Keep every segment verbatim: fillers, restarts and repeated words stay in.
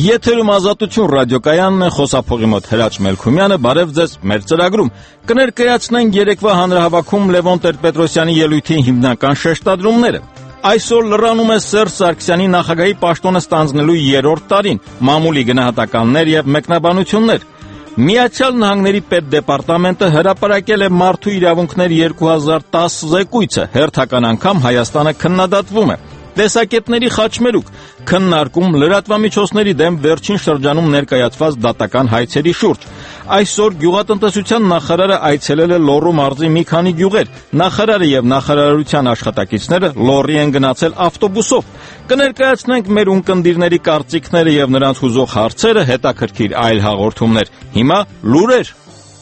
Եթերում Ազատություն ռադիոկայանն է, խոսափողի մոտ Հրաչ Մելքումյանը, բարև ձեզ մեր ծրագրում։ Կներկայացնենք երեկվա հանրահավաքում Լևոն Տեր-Պետրոսյանի ելույթի հիմնական շեշտադրումները։ Այսօր լրանում է Սերժ Սարգսյանի նախագահի պաշտոնը ստանձնելու երրորդ տարին, մամուլի գնահատականներ եւ մեկնաբանություններ։ Միացյալ Նահանգների պետդեպարտամենտը հրապարակել է Մարդու իրավունքներ երկու հազար տասը զեկույցը, հերթական անգամ Հայաստանը քննադատվում է։ Տեսակետների խաչմերուկ, քննարկում լրատվամիջոցների դեմ վերջին շրջանում ներկայացված դատական հայցերի շուրջ։ Այսօր գյուղատնտեսության նախարարը այցելել է Լոռու մարզի մի քանի գյուղեր։ Նախարարը եւ նախարարության աշխատակիցները Լոռի են գնացել ավտոբուսով։ Կներկայացնենք մեր ունկնդիրների կարծիքները եւ նրանց հուզող հարցերը, հետաքրքիր այլ հաղորդումներ։ Հիմա լուրեր։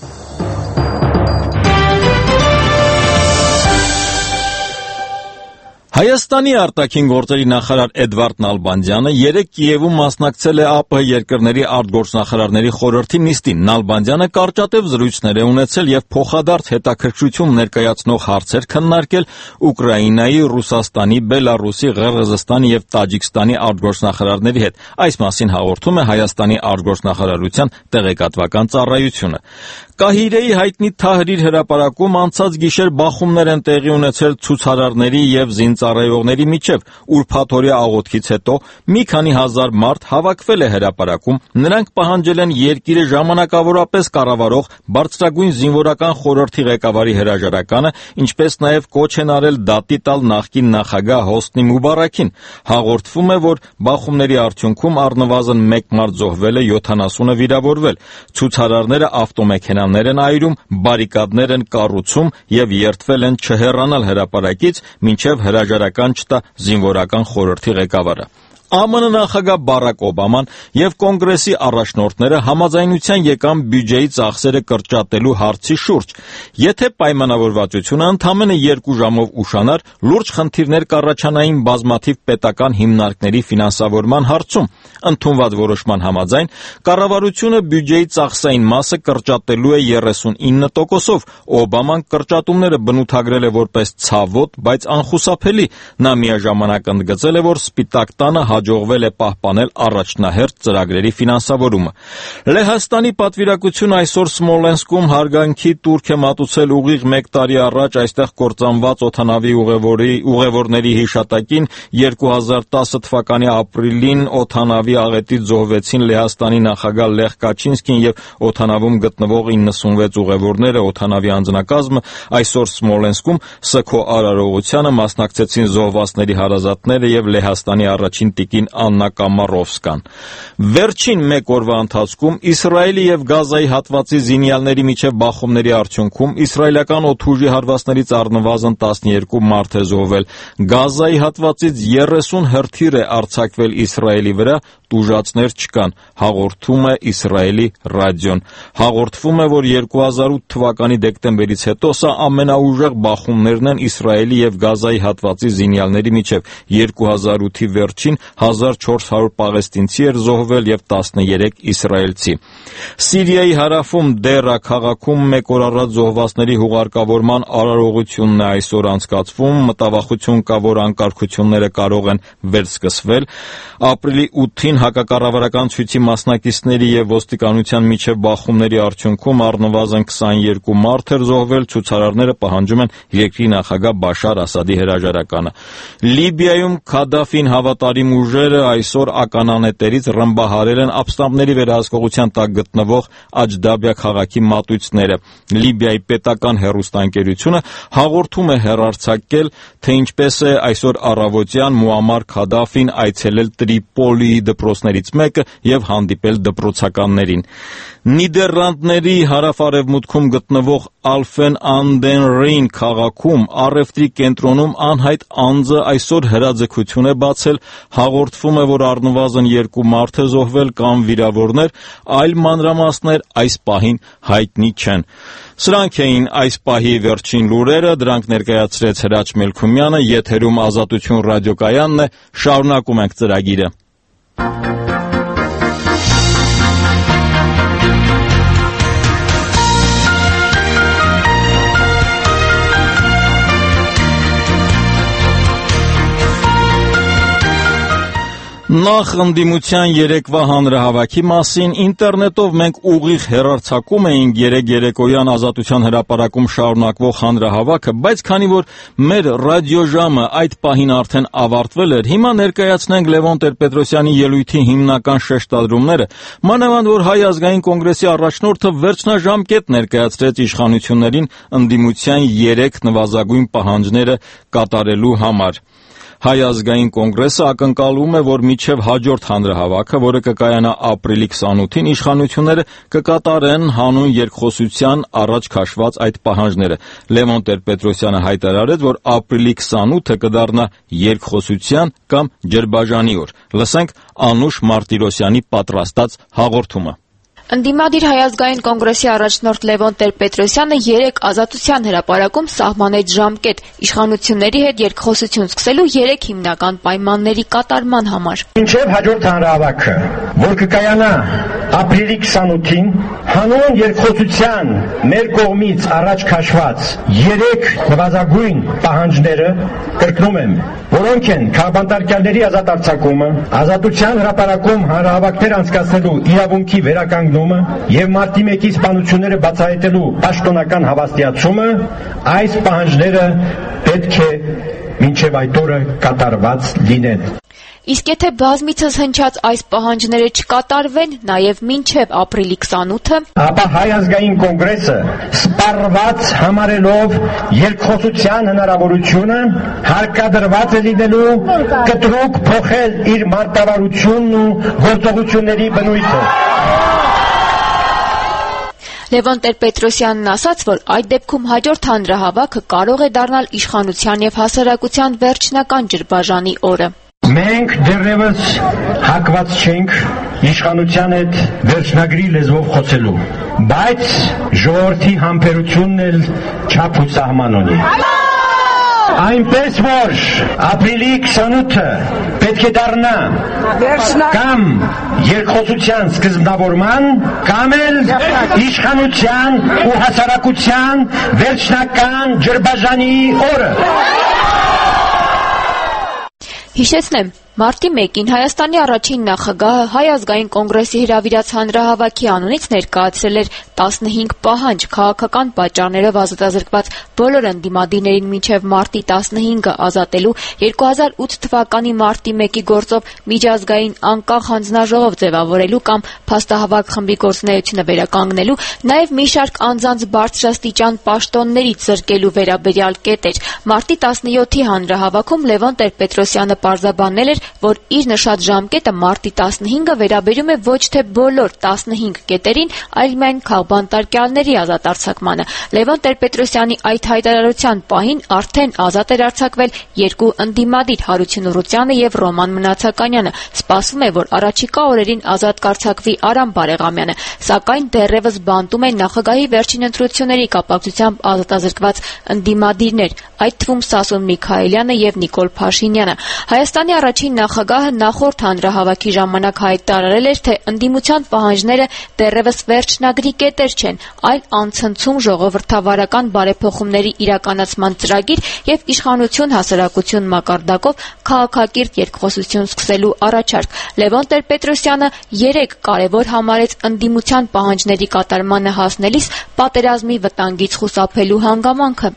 Հայաստանի արտաքին գործերի նախարար Էդվարդ Նալբանդյանը երեկ Կիևում մասնակցել է ԱՊՀ երկրների արտգործնախարարների խորհրդի նիստին։ Նալբանդյանը կարճատև զրույցներ է ունեցել եւ փոխադարձ հետաքրքրություն ներկայացնող հարցեր քննարկել Ուկրաինայի, Ռուսաստանի, Բելարուսի, Ղրղզստանի եւ Տաջիկստանի արտգործնախարարների հետ։ Այս մասին հաղորդում է Հայաստանի արտգործնախարարության տեղեկատվական ծառայությունը։ Կահիրեի հայտնի Թահրիր հրապարակում անցած գիշեր բախումներ են տեղի ունեցել ցուցարարների եւ զինծառայողների միջև։ Ուրբաթօրյա աղոթքից հետո մի քանի հազար մարդ հավաքվել է հրապարակում։ Նրանք պահանջել են երկիրը ժամանակավորապես կառավարող բարձրագույն զինվորական խորհրդի ղեկավարի հրաժարականը, ինչպես նաեւ կոչ են արել դատի տալ նախկին նախագահ Հոսնի Մուբարաքին։ Հաղորդվում է, որ բախումների արդյունքում առնվազն մեկ մարդ զոհվել է, յոթանասունը վիրավորվել։ Ցուցարարները ավտոմեքենաներ են այրում, բարիկադներ են կառուցում եւ երդվել են չհեռանալ հրապարակից, մինչեւ հրաժարական չտա զինվորական խորհրդի ղեկավարը։ ԱՄՆ նախագահ Բարակ Օբաման եւ կոնգրեսի առաջնորդները համաձայնության եկան բյուջեի ծախսերը կրճատելու հարցի շուրջ։ Եթե պայմանավորվածությունը ընդամենը երկու ժամով ուշանար, լուրջ խնդիրներ կառաջանային բազմաթիվ պետական հիմնարկների ֆինանսավորման հարցում։ Ընդունված որոշման համաձայն կառավարությունը բյուջեի ծախսային մասը կրճատելու է երեսունինը տոկոսով։ Օբաման կրճատումները բնութագրել է որպես ցավոտ, բայց անխուսափելի։ Նա միաժամանակ ընդգծել է, որ Սպիտակ տանը հաջողվել է պահպանել առաջնահերթ ծրագրերի ֆինանսավորումը։ Լեհաստանի պատվիրակությունը այսօր Սմոլենսկում հարգանքի տուրք է մատուցել ուղիղ մեկ տարի առաջ այստեղ կործանված օդանավի ուղևորի ուղևորների հիշատակին։ երկու հազար տասը թվականի ապրիլին օդանավի աղետից զոհվեցին Լեհաստանի նախագահ Լեխ Կաչինսկին եւ օդանավում գտնվող իննսունվեց ուղևորները։ Օդանավի անձնակազմը այսօր Սմոլենսկում սգո արարողությանը մասնակցեցին զոհվածների հարազատները եւ Լեհաստանի առաջին տիկին Աննա Կամարովսկան։ Վերջին մեկ օրվա ընթացքում Իսրայելի եւ Գազայի հատվածի զինյալների միջև բախումների արդյունքում իսրայելական օդուժի հարվածներից առնվազն տասներկու մարդ է զոհվել։ Գազայի հատվածից երեսուն հրթիռ է արձակվել Իսրայելի վրա, տուժածներ չկան, հաղորդում է Իսրայելի ռադիոն։ Հաղորդվում է, որ երկու հազար ութ թվականի դեկտեմբերից հետո սա ամենաուժեղ բախումներն են Իսրայելի եւ Գազայի հատվածի զինյալների միջև։ երկու հազար ութի վերջին հազար չորս հարյուր պաղեստինցի էր զոհվել եւ տասներեք իսրայելցի։ Սիրիայի հարավում Դերա քաղաքում մեկ օր առաջ զոհվածների հուղարկավորման արարողությունն է այսօր անցկացվում։ Մտավախություն կա, որ անկարգությունները կարող են վերսկսվել։ Ապրիլի ութին հակակառավարական ցույցի մասնակիցների եւ ոստիկանության միջև բախումների արդյունքում առնվազն քսաներկու մարդ էր զոհվել։ Ցուցարարները պահանջում են երկրի նախագահ Բաշար Ասադի հրաժարականը։ Լիբիայում Քադաֆին հավատարիմ ուժերը այսօր ականանետերից ռմբահարել են ապստամբների վերահսկողության տակ գտնվող Աջդաբյա քաղաքի մատույցները։ Լիբիայի պետական հեռուստաընկերությունը հաղորդում է հեռարձակել, թե ինչպես է այսօր առավոտյան Մուամմար Քադաֆին այցելել Տրիպոլիի դպրոցներից մեկը եւ հանդիպել դպրոցականներին։ Նիդերլանդների հարավ-արևմուտքում գտնվող Ալֆեն ան դեն Ռեյն քաղաքում առևտրի կենտրոնում անհայտ անձը այսօր հրաձգություն է բացել։ Հաղորդվում է, որ առնվազն երկու մարդ է զոհվել կամ վիրավորներ, այլ մանրամասներ այս պահին հայտնի չեն։ Սրանք էին այս պահի վերջին լուրերը, դրանք ներկայացրեց Հրաչ Մելքումյանը, եթերում Ազատություն ռադիոկայանն է, շարունակում ենք ծրագիրը։ Նախ ընդդիմության երեկվա հանրահավաքի մասին ինտերնետով մենք ուղիղ հեռարձակում էինք երեկ երեկոյան Ազատության հրապարակում շարունակվող հանրահավաքը, բայց քանի որ մեր ռադիոժամը այդ պահին արդեն ավարտվել էր, հիմա ներկայացնենք Լևոն Տեր-Պետրոսյանի ելույթի հիմնական շեշտադրումները, մանավանդ որ Հայ ազգային կոնգրեսի առաջնորդը վերջնաժամկետ ներկայացրեց իշխանություններին ընդդիմության երեք նվազագույն պահանջները կատարելու համար։ Հայ ազգային կոնգրեսը ակնկալում է, որ մինչև հաջորդ հանրահավաքը, որը կկայանա ապրիլի քսանութին, իշխանությունները կկատարեն հանուն երկխոսության առաջ քաշված այդ պահանջները։ Լևոն Տեր-Պետրոսյանը հայտարարեց, որ ապրիլի քսանութը կդառնա երկխոսության կամ ջրբաժանի օր։ Լսենք Անուշ Մարտիրոսյանի պատրաստած հաղորդումը։ Ընդդիմադիր Հայ ազգային կոնգրեսի առաջնորդ Լևոն Տեր-Պետրոսյանը երեկ Ազատության հրապարակում սահմանեց ժամկետ իշխանությունների հետ երկխոսություն սկսելու երեք հիմնական պայմանների կատարման համար։ Մինչև հաջորդ հանրահավաքը, որ կկայանա ապրիլի քսանութին, հանուն երկխոսության մեր կողմից առաջ քաշված երեք նվազագույն պահանջները, կրկնում եմ, որոնք են քաղաքապետարանի ազատ արձակումը, Ազատության հրապարակում հանրահավաքներ անցկացնելու իրավունքի վերականգնումը եւ մարտի մեկի սպանությունները բացահայտելու պաշտոնական հավաստիացումը, այս պահանջները պետք է մինչև այդ օրը կատարված լինեն։ Իսկ եթե բազմիցս հնչած այս պահանջները չկատարվեն, նաև մինչև ապրիլի քսանութը, ապա Հայ ազգային կոնգրեսը սպառված համարելով երկխոսության հնարավորությունը հարկադրված է լինելու կտրուկ փոխել իր մարտավարությունն ու գործողությունների բնույթը։ Լևոն Տեր-Պետրոսյանն ասաց, որ այդ դեպքում հաջորդ հանրահավաքը կարող է դառնալ իշխանության եւ հասարակության վերջնական ջրբաժանի օրը։ Մենք դեռևս հակված չենք իշխանության հետ վերջնագրի լեզվով խոսելու, բայց ժողովրդի համբերությունն էլ չափ ու սահման ունի։ Այնպես որ ապրիլի քսանութը պետք է դառնա կամ երկխոսության սկզբնավորման, կամ էլ իշխանության ու հասարակության վերջնական ջրբաժանի օրը։ Հիշեցնեմ, մարտի մեկին Հայաստանի առաջին նախագահը Հայ ազգային կոնգրեսի հրավիրած հանրահավաքի անունից ներկայացրել էր տասնհինգ պահանջ քաղաքական պատճառներով ազատազրկված բոլոր ընդդիմադիրներին մինչև մարտի տասնհինգը ազատելու, երկու հազար ութ թվականի մարտի մեկի գործով միջազգային անկախ հանձնաժողով ձևավորելու կամ փաստահավաք խմբի գործունեությունը վերականգնելու, նաև մի շարք անձանց բարձրաստիճան պաշտոններից զրկելու վերաբերյալ կետեր։ Մարտի տասնյոթի հանրահավաքում Լևոն Տեր-Պետրոսյանը պարզաբանել էր, որ իր նշած ժամկետը մարտի տասնհինգը վերաբերում է ոչ թե բոլոր տասնհինգ կետերին, այլ միայն քաղբանտարկյալների ազատ արձակմանը։ Լևոն Տեր-Պետրոսյանի այդ հայտարարության պահին արդեն ազատ էր արձակվել երկու ընդդիմադիր Հարություն Ուռուցյանը եւ Ռոման Մնացականյանը։ Սպասվում է, որ առաջիկա օրերին ազատ կարձակվի Արամ Բարեղամյանը, սակայն դեռևս բանտում են նախագահի վերջին ընտրությունների կապակցությամբ ազատազրկված ընդդիմադիրներ, այդ թվում Սասուն Միքայելյանը եւ Նիկոլ Փաշինյանը։ Հայաստանի առաջին նախագահը նախորդ հանրահավաքի ժամանակ հայտարարել էր, թե ընդդիմության պահանջները դեռևս վերջնագրի կետեր չեն, այլ անցնցում ժողովրդավարական բարեփոխումների իրականացման ծրագիր եւ իշխանություն հասարակություն մակարդակով քաղաքակիրթ երկխոսություն սկսելու առաջարկ։ Լևոն Տեր-Պետրոսյանը երեք կարևոր համարեց ընդդիմության պահանջների կատարմանը հասնելիս պատերազմի վտանգից խուսափելու հանգամանքը։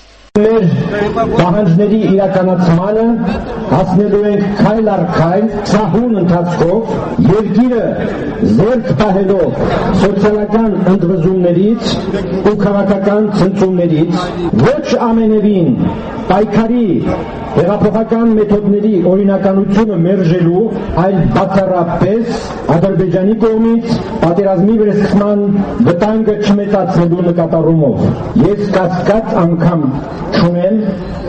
Մեր պահանջների իրականացմանը հասնելու ենք քայլ առ քայլ, սահուն ընթացքով, երկիրը զերծ պահելով սոցիալական ընդվզումներից ու քաղաքական ցնցումներից, ոչ ամենևին պայքարի հեղափոխական մեթոդների օրինականությունը մերժելու, այլ բացառապես Ադրբեջանի կողմից պատերազմի վերսկսման վտանգը չմեծացնելու նկատառումով։ Ես կասկած անգամ չունեմ,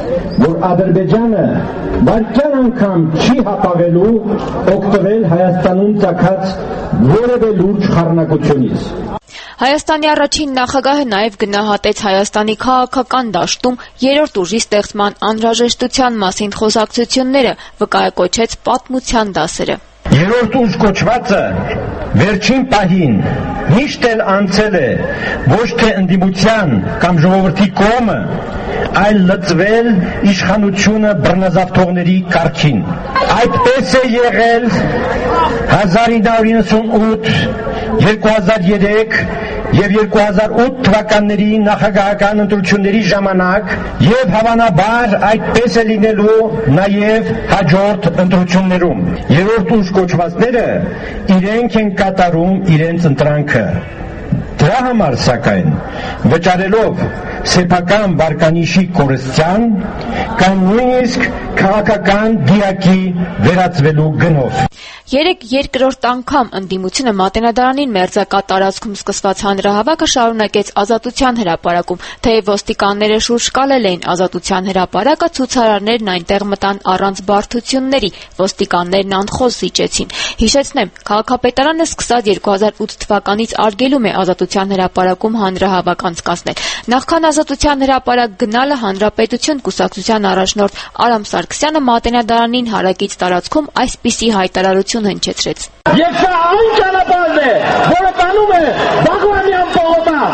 որ Ադրբեջանը վարկյան անգամ չի հապաղելու օգտվել Հայաստանում ծագած որևէ լուրջ խառնակությունից։ Հայաստանի առաջին նախագահը նաև գնահատեց Հայաստանի քաղաքական դաշտում երրորդ ուժի ստեղծման անհրաժեշտության մասին խոսակցությունները, վկայակոչեց պատմության դասերը։ Երրորդ ուժ կոչվածը վերջին պահին միշտ էլ անցել է ոչ թե ընդդիմության կամ ժողովրդի կողմը, այլ լծվել իշխանությունը բռնազավթողների կարգին։ Այդպես է եղել հազար ինը հարյուր իննսունութ, երկու հազար երեք եւ երկու հազար ութ թվականների նախագահական ընտրությունների ժամանակ եւ հավանաբար այդպես է լինելու նաեւ հաջորդ ընտրություններում։ Երրորդ ուժ կոչվածները իրենք են կատարում իրենց ընտրանքը։ Դրա համար սակայն վճարելով սեփական բարկանիշի կորստյան կամ նույնիսկ քաղաքական դիակի վերածվելու գնով։ Երեք երկրորդ անգամ ընդդիմությունը Մատենադարանին մերձակա տարածքում սկսված հանրահավաքը շարունակեց Ազատության հրապարակում, թեև ոստիկանները շուրջ կալել էին Ազատության հրապարակը, ցուցարարներն այնտեղ մտան առանց բարդությունների, ոստիկաններն անխոզ զիջեցին։ Հիշեցնեմ, քաղաքապետարանը սկսած երկու հազար ութ թվականից արգելում է Ազատության հրապարակում հանրահավաք անցկացնել։ Նախքան Ազատության հրապարակ գնալը Հանրապետություն կուսակցության առաջնորդ Արամ Սարգսյանը Մատենադարանին հարակից տարածքում այսպիսի հայտարարություն հնչեցրեց. Եվ սա այն ճանապարհն է, որը տանում է Բաղրամյան պողոտա։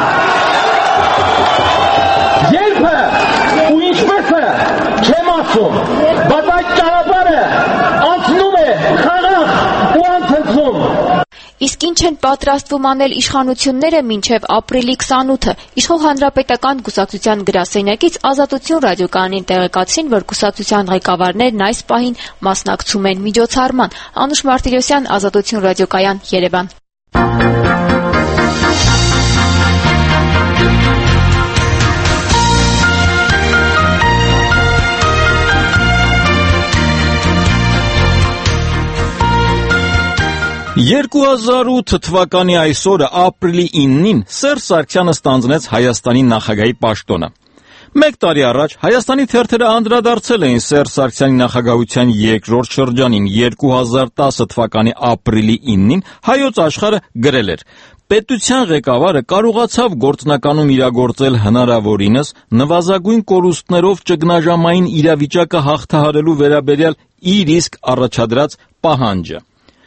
Երբը ու ինչպես է, չեմ ասում, բայց այդ ճանապարհը անցնում է խաղաղ ու անցնցում։ Իսկ ինչ են պատրաստվում անել իշխանությունները մինչև ապրիլի քսանութը։ Իշխող Հանրապետական կուսակցության գրասենյակից Ազատություն ռադիոկայանին տեղեկացրին, որ կուսակցության ղեկավարներն այս պահին մասնակցում են միջոցառման։ Անուշ Մարտիրոսյան, Ազատություն ռադիոկայան, Երևան։ երկու հազար ութ թվականի այս օրը ապրիլի իննին Սերժ Սարգսյանը ստանձնեց Հայաստանի նախագահի պաշտոնը։ Մեկ տարի առաջ Հայաստանի թերթերը անդրադարձել էին Սերժ Սարգսյանի նախագահության երկրորդ շրջանին երկու հազար տասը թվականի ապրիլի իննին Հայոց Աշխարհը գրել էր. Պետության ղեկավարը կարողացավ գործնականում իրագործել հնարավորինս նվազագույն կորուստներով ճգնաժամային իրավիճակը հաղթահարելու վերաբերյալ իր իսկ առաջադրած պահանջը։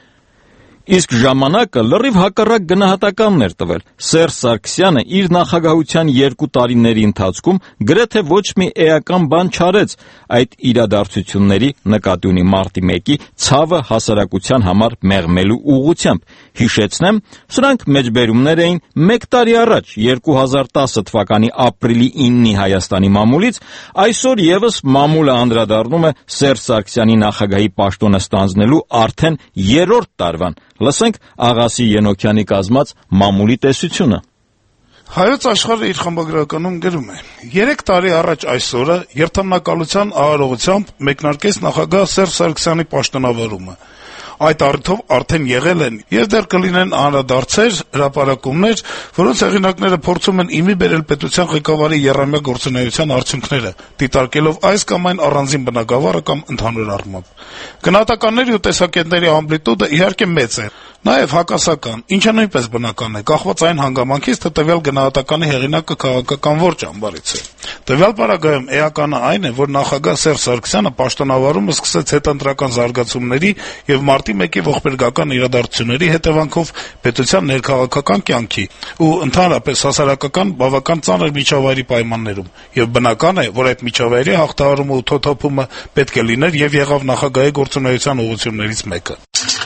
Իսկ ժամանակը լրիվ հակառակ գնահատականն էր տվել։ Սերժ Սարգսյանը իր նախագահության երկու տարիների ընթացքում գրեթե ոչ մի էական բան չարեց այդ իրադարձությունների նկատի ունի մարտի մեկի ցավը հասարակության համար մեղմելու ուղղությամբ։ Հիշեցնեմ, սրանք մեջբերումներ էին մեկ տարի առաջ երկու հազար տասը թվականի ապրիլի իննի Հայաստանի մամուլից, այսօր եւս մամուլը անդրադառնում է Սերժ Սարգսյանի նախագահի պաշտոնը ստանձնելու արդեն երրորդ տարվան։ Լսենք Աղասի Ենոքյանի կազմած մամուլի տեսությունը։ Հայոց Աշխարհը իր խմբագրականում գրում է. Երեք տարի առաջ այսօրը երթամնակալության արարողությամբ մեկնարկեց նախագահ Սերժ Սարգսյանի պաշտոնավարումը։ Այդ առիթով արդեն եղել են եւ դեռ կլինեն անդրադարձեր, հրապարակումներ, որոնց հեղինակները փորձում են իմի բերել պետության ղեկավարի եռամյա գործունեության արդյունքները, դիտարկելով այս կամ այն առանձին բնագավառը կամ ընդհանուր առմամբ։ Գնահատականների ու տեսակետների ամպլիտուդը իհարկե մեծ է, նաեւ հակասական, ինչը նույնպես բնական է, կախված այն հանգամանքից, թե տվյալ գնահատականի հեղինակը քաղաքական որ ճամբարից է։ Տվյալ պարագայում էականը այն է, որ նախագահ Սերժ Սարգսյանը պաշտոնավարումը սկսեց հետընտրական զարգացումների եւ մարտի մեկի ողբերգական իրադարձությունների հետևանքով պետության ներքաղաքական կյանքի ու ընդհանրապես հասարակական բավական ծանր միջավայրի պայմաններում, եւ բնական է, որ այդ միջավայրի հաղթահարումը ու թոթոփումը պետք է լիներ եւ եղավ նախագահի գործունեության ուղղություններից մեկը։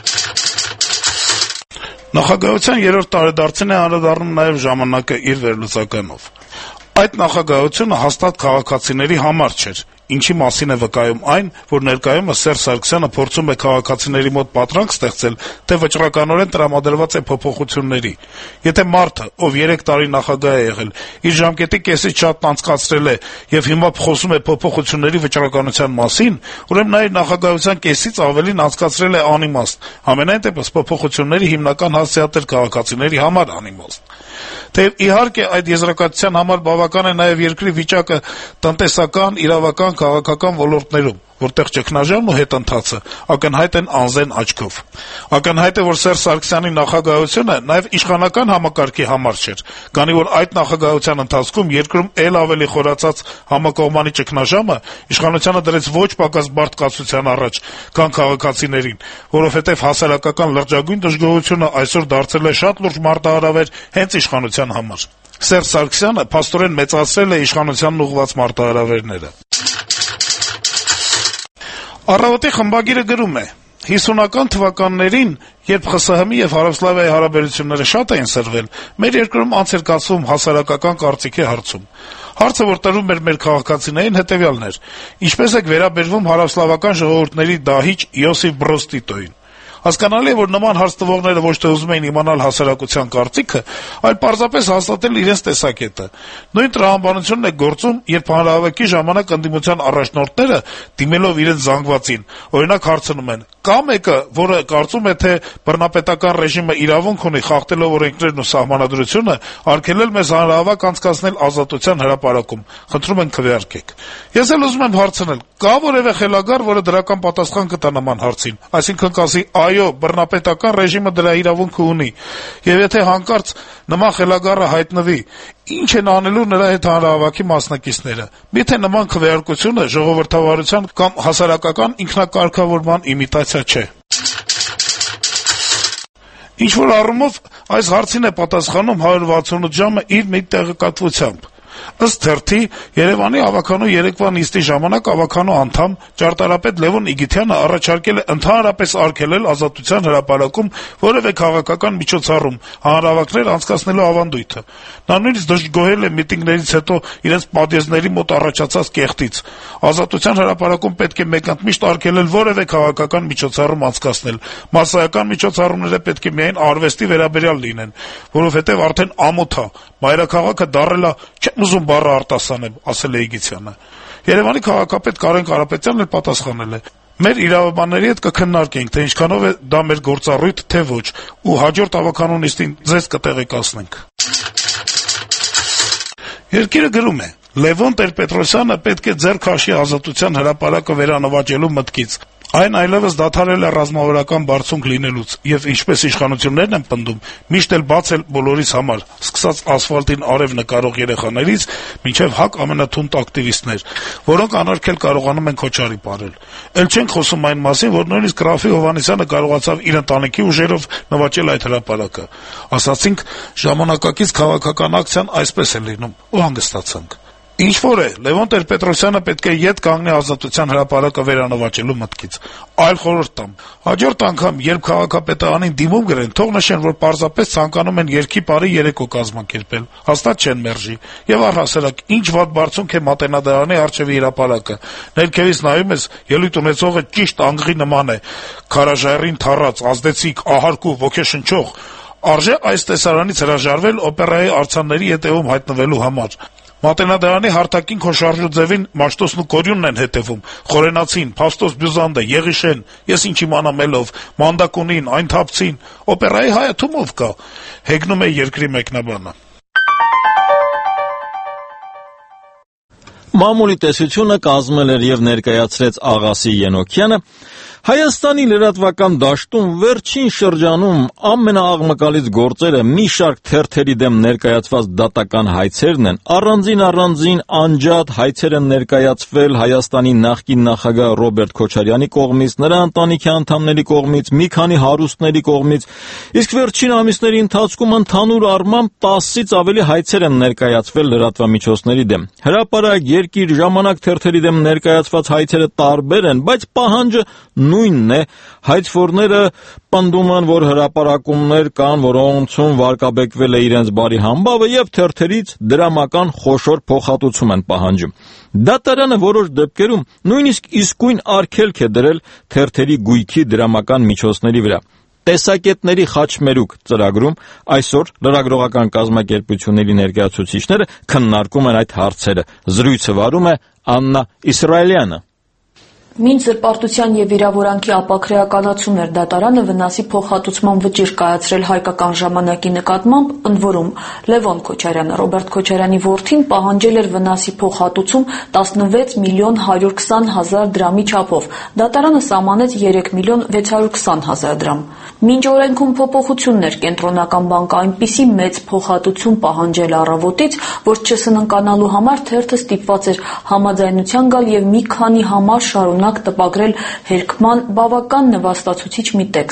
Նախագահության երրորդ տարեդարձին է անդրադառնում նաեւ ժամանակը իր վերլուծականով։ Այդ նախագահությունը հաստատ քաղաքացիների համար չէր, ինչի մասին է վկայում այն, որ ներկայումս Սերժ Սարգսյանը փորձում է քաղաքացիների մոտ պատրանք ստեղծել, թե վճռականորեն տրամադրված է փոփոխությունների։ Եթե մարդը, ով երեք տարի նախագահ է եղել, իր ժամկետի կեսից շատ անցկացրել է եւ հիմա խոսում է փոփոխությունների վճռականության մասին, ուրեմն նա իր նախագահության կեսից ավելին անցկացրել է անիմաստ, համենայն դեպս փոփոխությունների հիմնական հասցեատեր քաղաքացիների համար անիմաստ։ Թեև իհարկե այդ եզրակացության համար բավական է նաև երկրի վիճակը տնտեսական, իրավական, քաղաքական ոլորտներում, որտեղ ճգնաժամն ու հետընթացը ակնհայտ են անզեն աչքով։ Ակնհայտ է, որ Սերժ Սարգսյանի նախագահությունը նաև իշխանական համակարգի համար չէր, քանի որ այդ նախագահության ընթացքում երկրում ել ավելի խորացած համակողմանի ճգնաժամը իշխանությանը դրեց ոչ պակաս բարդ կացության առաջ, քան քաղաքացիներին, որովհետև հասարակական լրջագույն դժգոհությունը այսօր դարձել է շատ լուրջ մարտահրավեր հենց իշխանության համար։ Սերժ Սարգսյանը փաստորեն մեծացրել է իշխանությանն ուղղված մարտահրավերները։ Առավոտի խմբագիրը գրում է. հիսունական թվականներին, երբ ԽՍՀՄ-ի եւ Հարավսլավիայի հարաբերությունները շատ էին սրվել, մեր երկրում անց էր կացվում հասարակական կարծիքի հարցում։ Հարցը, որ տրվում էր մեր քաղաքացիներին, հետեւյալն էր. ինչպես եք վերաբերվում հարավսլավական ժողովուրդների դահիճ Յոսիֆ Բրոզ Տիտոին։ Հասկանալի է, որ նման հարց տվողները ոչ թե ուզում էին իմանալ հասարակության կարծիքը, այլ պարզապես հաստատել իրենց տեսակետը։ Նույն տրամաբանությունն է գործում, երբ հանրահավաքի ժամանակ ընդդիմության առաջնորդները, դիմելով իրենց զանգվածին, օրինակ հարցնում են. կա մեկը, որը կարծում է, թե բռնապետական ռեժիմը իրավունք ունի խախտելով օրենքներն ու սահմանադրությունը, արգելել մեզ հանրահավաք անցկացնել Ազատության հրապարակում։ Խնդրում ենք քվեարկեք։ Ես էլ ուզում եմ հարցնել. կա որևէ խելագար, որը դրական պատասխան կտա նման հարցին, այսինքն կասի այո, բռնապետական ռեժիմը դրա իրավունքը ունի, եւ եթե հանկարծ նման խելագարը հայտնվի, ինչ են անելու նրա հետ հանրահավաքի մասնակիցները։ Միթե նման քվեարկությունը ժողովրդավարության կամ հասարակական ինքնակարգավորման իմիտացիա չէ։ Ինչ-որ առումով այս հարցին է պատասխանում հարյուր վաթսունութ ժամը իր մի տեղեկատվությամբ։ Ըստ թերթի, Երևանի ավականու երեկվա նիստի ժամանակ ավականու անդամ ճարտարապետ Լևոն Իգիթյանը առաջարկել է ընդհանրապես արգելել Ազատության հրապարակում որևէ քաղաքական միջոցառում, հանրահավաքներ անցկացնելու ավանդույթը։ Նա նույնիսկ դժգոհել է միտինգներից հետո իրենց պատիեզների մոտ առաջացած կեղտից։ Ազատության հրապարակում պետք է մեկընդմիշտ արգելել որևէ քաղաքական միջոցառում անցկացնել։ Մասսայական միջոցառումները պետք է միայն արվեստի վերաբերյալ լինեն, որովհետև արդեն ամոթ է, մայրաքաղաքը դառել է չեմ ուզում բառը արտասանեմ, ասել է Իգիթյանը։ Երևանի քաղաքապետ Կարեն Կարապետյանն էլ պատասխանել է. մեր իրավաբանների հետ կքննարկենք, թե ինչքանով է դա մեր գործառույթ, թե ոչ, ու հաջորդ ավականու նիստին ձեզ կտեղեկացնենք։ Երկիրը գրում է. Լևոն Տեր-Պետրոսյանը պետք է ձեռք քաշի Ազատության հրապարակը վերանվաճելու մտքից։ Այն այլևս դադարել է ռազմավարական բարձունք լինելուց, եւ ինչպես իշխանություններն են պնդում, միշտ էլ բաց էլ բոլորիս համար, սկսած ասֆալտին արև նկարող երեխաներից, մինչեւ հակ ամենաթունդ ակտիվիստներ, որոնք անարգել կարողանում են քոչարի ապրել։ Էլ չենք խոսում այն մասին, որ նույնիսկ Ռաֆի Հովհաննիսյանը կարողացավ իր ընտանիքի ուժերով նվաճել այդ հրապարակը։ Ասացինք, ժամանակակից քաղաքական ակցիան այսպես է լինում, ու հանգստացանք։ Ինչ որ է, Լևոն Տեր-Պետրոսյանը պետք է ետ կանգնի Ազատության հրապարակը վերանվաճելու մտքից։ Այլ խորհուրդ տամ. հաջորդ անգամ, երբ քաղաքապետարանին դիմում գրեն, թող նշեն, որ պարզապես ցանկանում են երկի բարի երեկո կազմակերպել, հաստատ չեն մերժի։ Եվ առհասարակ, ինչ վատ բարձունք է Մատենադարանի առջևի հրապարակը։ Ներքևից նայում ես, ելույթ ունեցողը ճիշտ անգղի նման է, քարաժայռին թառած, ազդեցիկ, ահարկու, ոգեշնչող։ Արժե այս տեսարանից հրաժարվել օպերայի արձանների ետևում հայտնվելու համար։ Մատենադարանի հարթակին քոշարժու ձևին Մաշտոսն ու Կորյունն են հետևում, Խորենացին, Փաստոս Բյուզանդը, Եղիշեն, ես ինչ իմանամ ելով, Մանդակունին, այն թափցին, օպերայի հայը թումով կա, հեգնում է երկրի մեկնաբանը։ Մամուլի տեսությունը կազմել էր եւ ներկայացրեց Աղասի Ենոքյանը, Հայաստանի լրատվական դաշտում վերջին շրջանում ամենաաղմկալից գործերը մի շարք թերթերի դեմ ներկայացված դատական հայցերն են, առանձին առանձին անջատ հայցեր են ներկայացվել Հայաստանի նախկին նախագահ Ռոբերտ Քոչարյանի կողմից, նրա ընտանիքի անդամների կողմից, մի քանի հարուստների կողմից, իսկ վերջին ամիսների ընթացքում ընդհանուր առմամբ տասից ավելի հայցեր են ներկայացվել լրատվամիջոցների դեմ։ Հրապարակ, Երկիր, Ժամանակ թերթերի դեմ ներկայացված հայցերը տարբեր են, բայց պահանջը նույնն է, հայցվորները պնդում են, որ հրապարակումներ կան, որոնցում վարկաբեկվել է իրենց բարի համբավը եւ թերթերից դրամական խոշոր փոխհատուցում են պահանջում։ Դատարանը որոշ դեպքերում նույնիսկ իսկույն արգելք է դրել թերթերի գույքի դրամական միջոցների վրա։ Տեսակետների խաչմերուկ ծրագրում այսօր լրագրողական կազմակերպությունների ներկայացուցիչները քննարկում են այդ հարցերը։ Զրույցը վարում է Աննա Իսրայելյանը։ Մինչ զրպարտության եւ վիրավորանքի ապաքրեականացում էր դատարանը վնասի փոխհատուցման վճիռ կայացրել հայկական ժամանակի նկատմամբ, ընդ որում Լևոն Քոչարյանը, Ռոբերտ Քոչարյանի որդին, պահանջել էր վնասի փոխհատուցում տասնվեց միլիոն հարյուր քսան հազար դրամի չափով։ Դատարանը սահմանեց երեք միլիոն վեց հարյուր քսան հազար դրամ։ Մինչ օրենքում փոփոխություններ, կենտրոնական բանկը այնպիսի մեծ փոխհատուցում պահանջել առավոտից, որ չսննկանալու համար թերթը ստիպված էր համաձայնության գալ եւ մի քանի համար շարունակ տպագրել հերկման բավական նվաստացուցիչ մի տեքստ։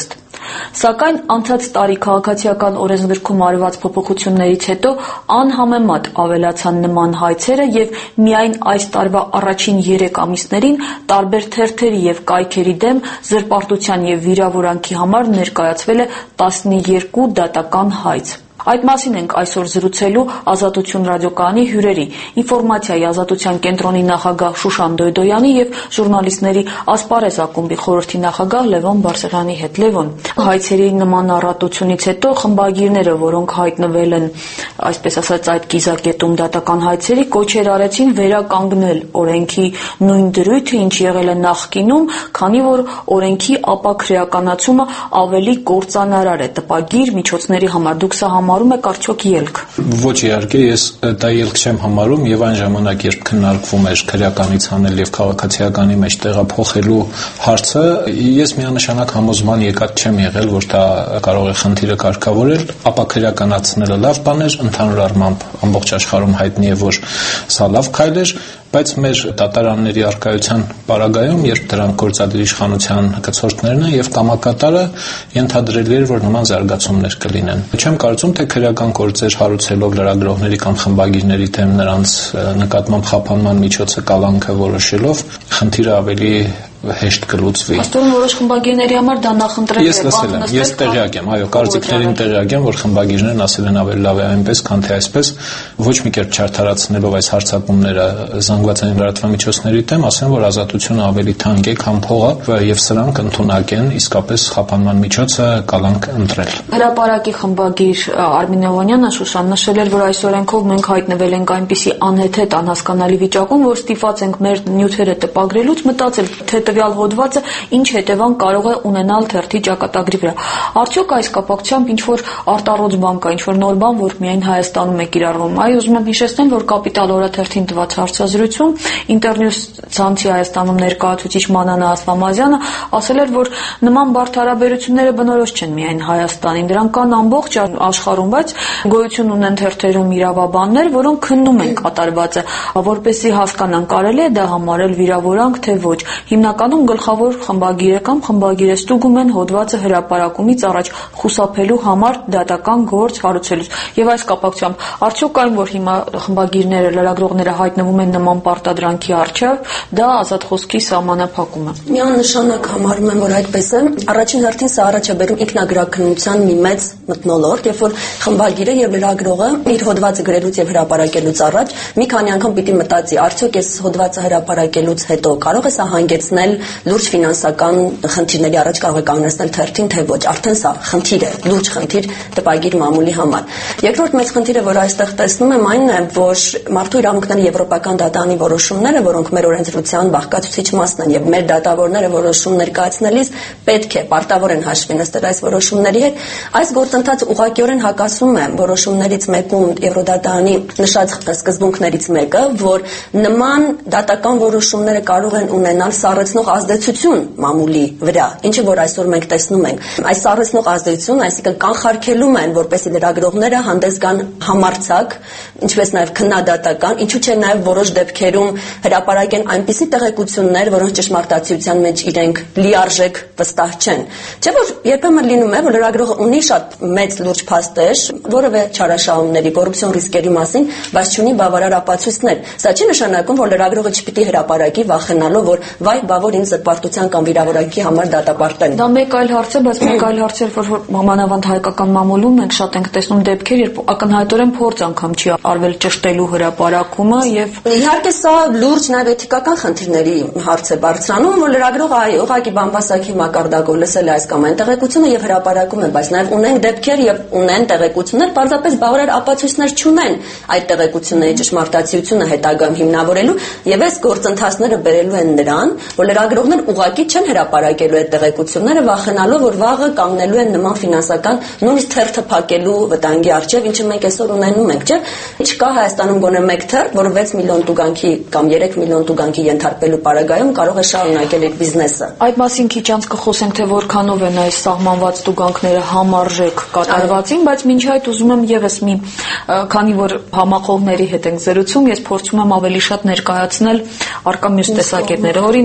Սակայն անցած տարի քաղաքացիական օրենսգրքում արված փոփոխություններից հետո անհամեմատ ավելացան նման հայցերը եւ միայն այս տարվա առաջին երեք ամիսներին տարբեր թերթերի եւ կայքերի դեմ զրպարտության եւ վիրավորանքի համար ներկայացվել է տասնյոթ դատական հայց։ Այդ մասին ենք այսօր զրուցելու Ազատություն ռադիոկայանի հյուրերի՝ Ինֆորմացիայի ազատության կենտրոնի նախագահ Շուշան Դոյդոյանի եւ ժուրնալիստների Ասպարեզ ակումբի խորհրդի նախագահ Լևոն Բարսեղյանի հետ։ Լևոն, հայցերի նման առատությունից հետո խմբագիրները, որոնք հայտնվել են, այսպես ասած, այդ կիզակետում դատական հայցերի, կոչեր արեցին վերականգնել օրենքի նույն դրույթը, ինչ եղել է նախկինում, քանի որ օրենքի ապաքրեականացումը ավելի կործանարար է տպագիր միջոցների համար։ Դուք սա համարում եք արդյոք ելք։ Ոչ, իհարկե, ես դա ելք չեմ համարում եւ այն ժամանակ, երբ քննարկվում էր քրեականից անել եւ քաղաքացիականի մեջ տեղափոխելու հարցը, ես միանշանակ համոզման եկած չեմ եղել, որ դա կարող է խնդիրը կարգավորել, ապա քրեականացնելը լավ բան էր, ընդհանուր առմամբ ամբողջ աշխարհում հայտնի է, որ սա լավ քայլ էր, բայց մեր դատարանների առկայության պարագայում, երբ դրանք գործադիր իշխանության գծորդներն են եւ կամակատարը, ենթադրելի էր, որ նման զարգացումներ կլինեն։ Չեմ կարծում, թե քրեական գործեր հարուցելով լրագրողների կամ խմբագիրների դեմ նրանց նկատմամբ խափանման միջոցը կալանքը որոշելով խնդիրը ավելի հեշտ կլուծվի։ Աստորեն որոշ խմբագիրների համար դա նախընտրել է։ Ես լսել եմ, ես տեղյակ եմ, այո, կարծիքներին տեղյակ եմ, որ խմբագիրներն ասել են ավելի լավ է այնպես, քան թե այսպես, ոչ մի կերպ չարդարացնելով այս հարձակումները զանգվածային լրատվամիջոցների դեմ, ասեն, որ ազատությունը ավելի թանկ է, քան փողը, եւ սրանք ընդունակ են իսկապես խափանման միջոցը կալանք ընտրել։ Հրապարակի խմբագիր Արմին Օվանյանը Շուշան նշել էր, որ այս օրենքով մենք հայտնվել ենք այնպիսի անհեթեթ անհասկանալի վիճակում, որ ստիպված ենք մեր նյութերը տպագրելուց մտածել, թե տվյալ հոդվածը ինչ հետևանք կարող է ունենալ թերթի ճակատագրի վրա։ Արդյոք այս կապակցությամբ ինչ որ արտառոց բան կա, ինչ որ նոր բան, որ միայն Հայաստանում է կիրառվում։ Այ ուզում եմ հիշեցնել, որ Կապիտալ օրաթերթին տված հարցազրույցում Ինտերնյուս ցանցի Հայաստանում ներկայացուցիչ Մանանա Ասլամազյանը ասել էր, որ նման բարդ հարաբերությունները բնորոշ չեն միայն Հայաստանին, դրանք կան ամբողջ աշխարհում, բայց գոյություն ունեն թերթերում իրավաբաններ, որոնք քննում են կատարվածը, որպեսզի հասկանան կարելի է դա համարել վիրավորանք, թե ոչ։ Հիմնականում գլխավոր խմբագիրը կամ խմբագիրը ստուգում են հոդվածը հրապարակումից առաջ խուսափելու համար դատական գործ հարուցելուց։ Եվ այս կապակցությամբ արդյոք այն, որ հիմա խմբագիրները, լրագրողները հայտնվում են նման պարտադրանքի առջև, դա ազատ խոսքի սահմանափակում է։ Միանշանակ համարում եմ, որ այդպես է։ Առաջին հերթին սա առաջ է բերում ինքնագրաքննության մի մեծ մթնոլորտ, երբ որ խմբագիրը եւ լրագրողը իր հոդվածը գրելուց եւ հրապարակելուց առաջ մի քանի անգամ պիտի մտածի, արդյոք այս հոդվածը հրապարակելուց հետո կարող է սա հանգեցնել լուրջ ֆինանսական խնդիրների առաջ կարող է կանգնեցնել թերթին, թե ոչ, արդեն սա խնդիր է, լուրջ խնդիր տպագիր մամուլի համար։ Երկրորդ մեծ խնդիրը, որ այստեղ տեսնում եմ, այն է, որ մարդու իրավունքների եվրոպական դատարանի որոշումները, որոնք մեր օրենսդրության բաղկացուցիչ մասն են եւ մեր դատավորները որոշում ներկայացնելիս պետք է պարտավոր են հաշվի նստել այս որոշումների հետ, այս գործընթացը ուղղակիորեն հակասում է որոշումներից մեկում Եվրոդատարանի նշած սկզբունքներից մեկը, որ նման դատական որոշումները կարող են ունենալ սառեցնող ազդեցություն մամուլի վրա, ինչը որ այսօր մենք տեսնում ենք։ Այս սառեցնող ազդեցությունը, այսինքն կանխարգելում են, որպեսզի լրագրողները հանդես գան համարձակ, ինչպես նաև քննադատական, ինչու՞ չէ նաև որոշ դեպքերում հրապարակեն այնպիսի տեղեկություններ, որոնց ճշմարտացիության մեջ իրենք լիարժեք վստահ չեն։ Չէ՞ որ երբեմն լինում է, որ լրագրողը ունի շատ մեծ լուրջ փաստեր, որևէ չարաշահումների, կոռուպցիոն ռիսկերի մասին, բայց չունի բավարար ապացույցներ։ Սա չի նշանակում, որ լրագրողը չպիտի հրապարակի վախենալով, որ վայ, բա որ ինձ զրպարտության կամ վիրավորանքի համար դատապարտեն։ Դա մեկ այլ հարց է, բայց մեկ այլ հարց է, որ մանավանդ հայկական մամուլում մենք շատ ենք տեսնում դեպքեր, երբ ակնհայտորեն փորձ անգամ չի արվել ճշտելու հրապարակումը եւ իհարկե սա լուրջ նաև էթիկական խնդիրների հարց է բարձրանում, որ լրագրողը այո, ուղղակի բամբասակի մակարդակով լսել է այս կամ այն տեղեկությունը եւ հրապարակում է, բայց նաև ունեն դեպքեր եւ ունեն տեղեկություններ, պարզապես բավարար ապացույցներ չունեն այդ տեղեկությունների ճշմարտացիությունը հետագայում հիմնավորելու եւ այս գործընթացները բերելու են նրան, որ լրագրողներ ուղղակի չեն հրապարակելու այդ տեղեկությունները, վախենալով, որ վաղը կանգնելու են նման ֆինանսական նույնիսկ թերթը փակելու վտանգի առջև, ինչը մենք այսօր ունենում ենք, չէ՞։ Չկա Հայաստանում գոնե մեկ թերթ, որը վեց միլիոն տուգանքի կամ երեք միլիոն տուգանքի ենթարկվելու պարագայում կարող է շարունակել իր բիզնեսը։ Այդ մասին քիչ անց կխոսենք, թե որքանով են այս սահմանված տուգանքները համարժեք կատարվածին, բայց մինչ այդ ուզում եմ եւս մի, քանի որ համախոհների հետ ենք զրուցում, ես փորձում եմ ավելի շատ ներկայացնել արկա մյուս տեսակետները։ Օրինակ,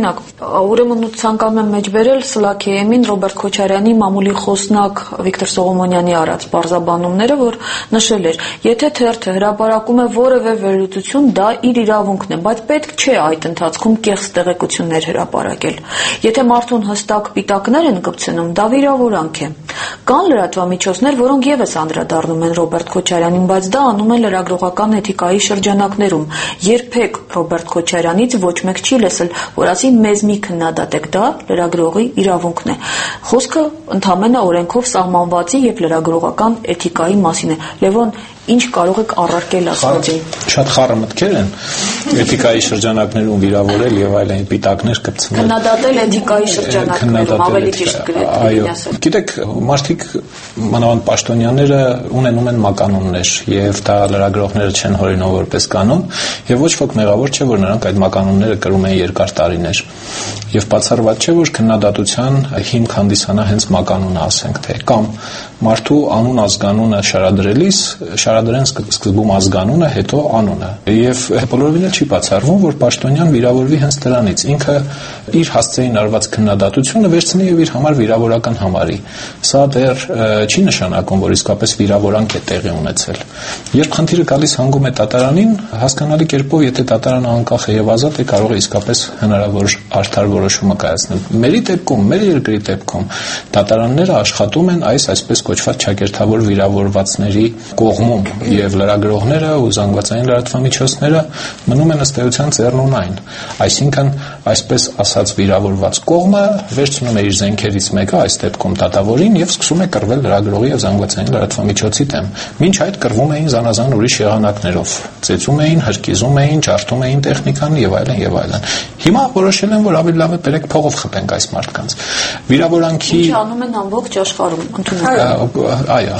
Ուրեմն ցանկանում եմ մեջբերել Սլաքեյեմին Ռոբերտ Քոչարյանի մամուլի խոսնակ Վիկտոր Սողոմոնյանի արած բարձաբանումները, որ նշել էր, եթե թերթը հրապարակում է որևէ վերլուծություն, դա իր իրավունքն է, բայց պետք չէ այդ ընթացքում կեղծ տեղեկություններ հրապարակել։ Եթե մարդուն հստակ պիտակներ են կպցնում, դա վիրավորանք է։ Կան լրատվամիջոցներ, որոնք եւս անդրադառնում են Ռոբերտ Քոչարյանին, բայց դա անում են լրագրողական էթիկայի շրջանակներում։ Երբեք Ռոբերտ Քոչարյանից ոչ մեկ չի լսել, որ ասի մեզ մի քննադատեք, դա լրագրողի իրավունքն է։ Խոսքը ընդհանրապես օրենքով սահմանվածի եւ լրագրողական էթիկայի մասին է։ Լևոն, ինչ կարող եք առարկել ասածին։ Շատ խառը մտքեր են էթիկայի շրջանակներում վիրավորել եւ այլն պիտակներ կպցնել։ Քննադատել էթիկայի շրջանակներում ավելի ճիշտ կլինի ասել։ Գիտեք, մարդիկ մանավանդ պաշտոնյաները ունենում են մականուններ եւ դա լրագրողները չեն հորինում որպես կանոն եւ ոչ ոք մեղավոր չէ, որ նրանք այդ մականունները կրում են երկար տարիներ։ Եվ բացառված չէ, որ քննադատության հիմք հանդիսանա հենց մականունը, ասենք թե, կամ մարդու անուն ազգանունը շարադրելիս շարադրեն սկզբում ազգանունը, հետո անունը։ Եվ բոլորովին չի բացառվում, որ պաշտոնյան վիրավորվի հենց դրանից։ Ինքը իր հասցեին արված քննադատությունը վերցնի եւ իր համար վիրավորական համարի։ Սա դեռ չի նշանակում, որ իսկապես վիրավորանք է տեղի ունեցել։ Երբ խնդիրը գալիս հանգում է դատարանին, հասկանալի կերպով, եթե դատարանը անկախ է եւ ազատ է, կարող է իսկապես հնարավոր արդար որոշումը կայացնել։ Մերի դեպքում, մեր երկրի դեպքում դատարանները աշխատում են այս այսպես կոչված ճակերտավոր վիրավորվածների կողմում եւ լրագրողները ու զանգվածային լրատվամիջոցները մնում են ըստ էության ծերնունայն։ Այսինքն, այսպես ասած վիրավորված կողմը վերցնում է իր զենքերից մեկը, այս դեպքում դատավորին, եւ սկսում է կռվել լրագրողի եւ զանգվածային լրատվամիջոցի դեմ։ Մինչ այդ կռվում էին զանազան ուրիշ եղանակներով, ծեծում էին, հրկիզում էին, ջարդում էին տեխնիկան եւ այլն եւ այլն։ Հիմա որոշել են, որ ավելի լավ է բերեք փողով խփենք այս մարդկանց։ Վիրավորանքի Ինչ անում են ամբողջ աշխարհում, ընդունակ։ Այո։